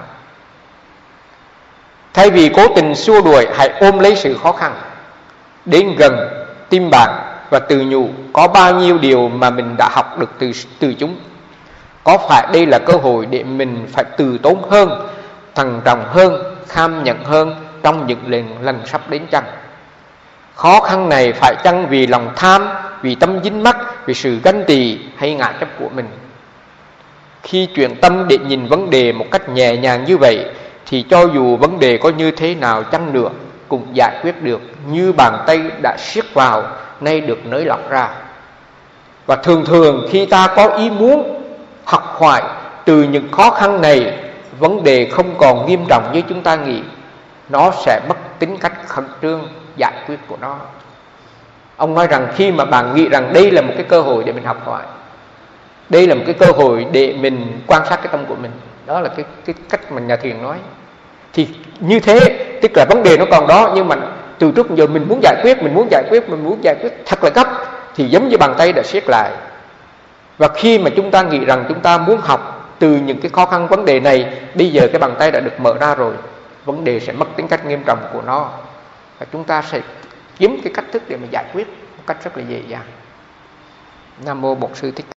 Thay vì cố tình xua đuổi, hãy ôm lấy sự khó khăn, đến gần tim bạn và tự nhủ có bao nhiêu điều mà mình đã học được từ chúng. Có phải đây là cơ hội để mình phải từ tốn hơn, thận trọng hơn, kham nhận hơn trong những lần sắp đến chăng? Khó khăn này phải chăng vì lòng tham, vì tâm dính mắc, vì sự ganh tị hay ngã chấp của mình? Khi chuyển tâm để nhìn vấn đề một cách nhẹ nhàng như vậy, thì cho dù vấn đề có như thế nào chăng nữa cũng giải quyết được, như bàn tay đã siết vào nay được nới lỏng ra. Và thường thường khi ta có ý muốn học hỏi từ những khó khăn này, vấn đề không còn nghiêm trọng như chúng ta nghĩ, nó sẽ mất tính cách khẩn trương giải quyết của nó. Ông nói rằng khi mà bạn nghĩ rằng đây là một cái cơ hội để mình học hỏi, đây là một cái cơ hội để mình quan sát cái tâm của mình, đó là cái cách mà nhà thiền nói. Thì như thế tức là vấn đề nó còn đó, nhưng mà từ trước giờ mình muốn giải quyết thật là gấp, thì giống như bàn tay đã siết lại. Và khi mà chúng ta nghĩ rằng chúng ta muốn học từ những cái khó khăn vấn đề này, bây giờ cái bàn tay đã được mở ra rồi, vấn đề sẽ mất tính cách nghiêm trọng của nó, và chúng ta sẽ kiếm cái cách thức để mà giải quyết một cách rất là dễ dàng. Nam mô Bổn Sư Thích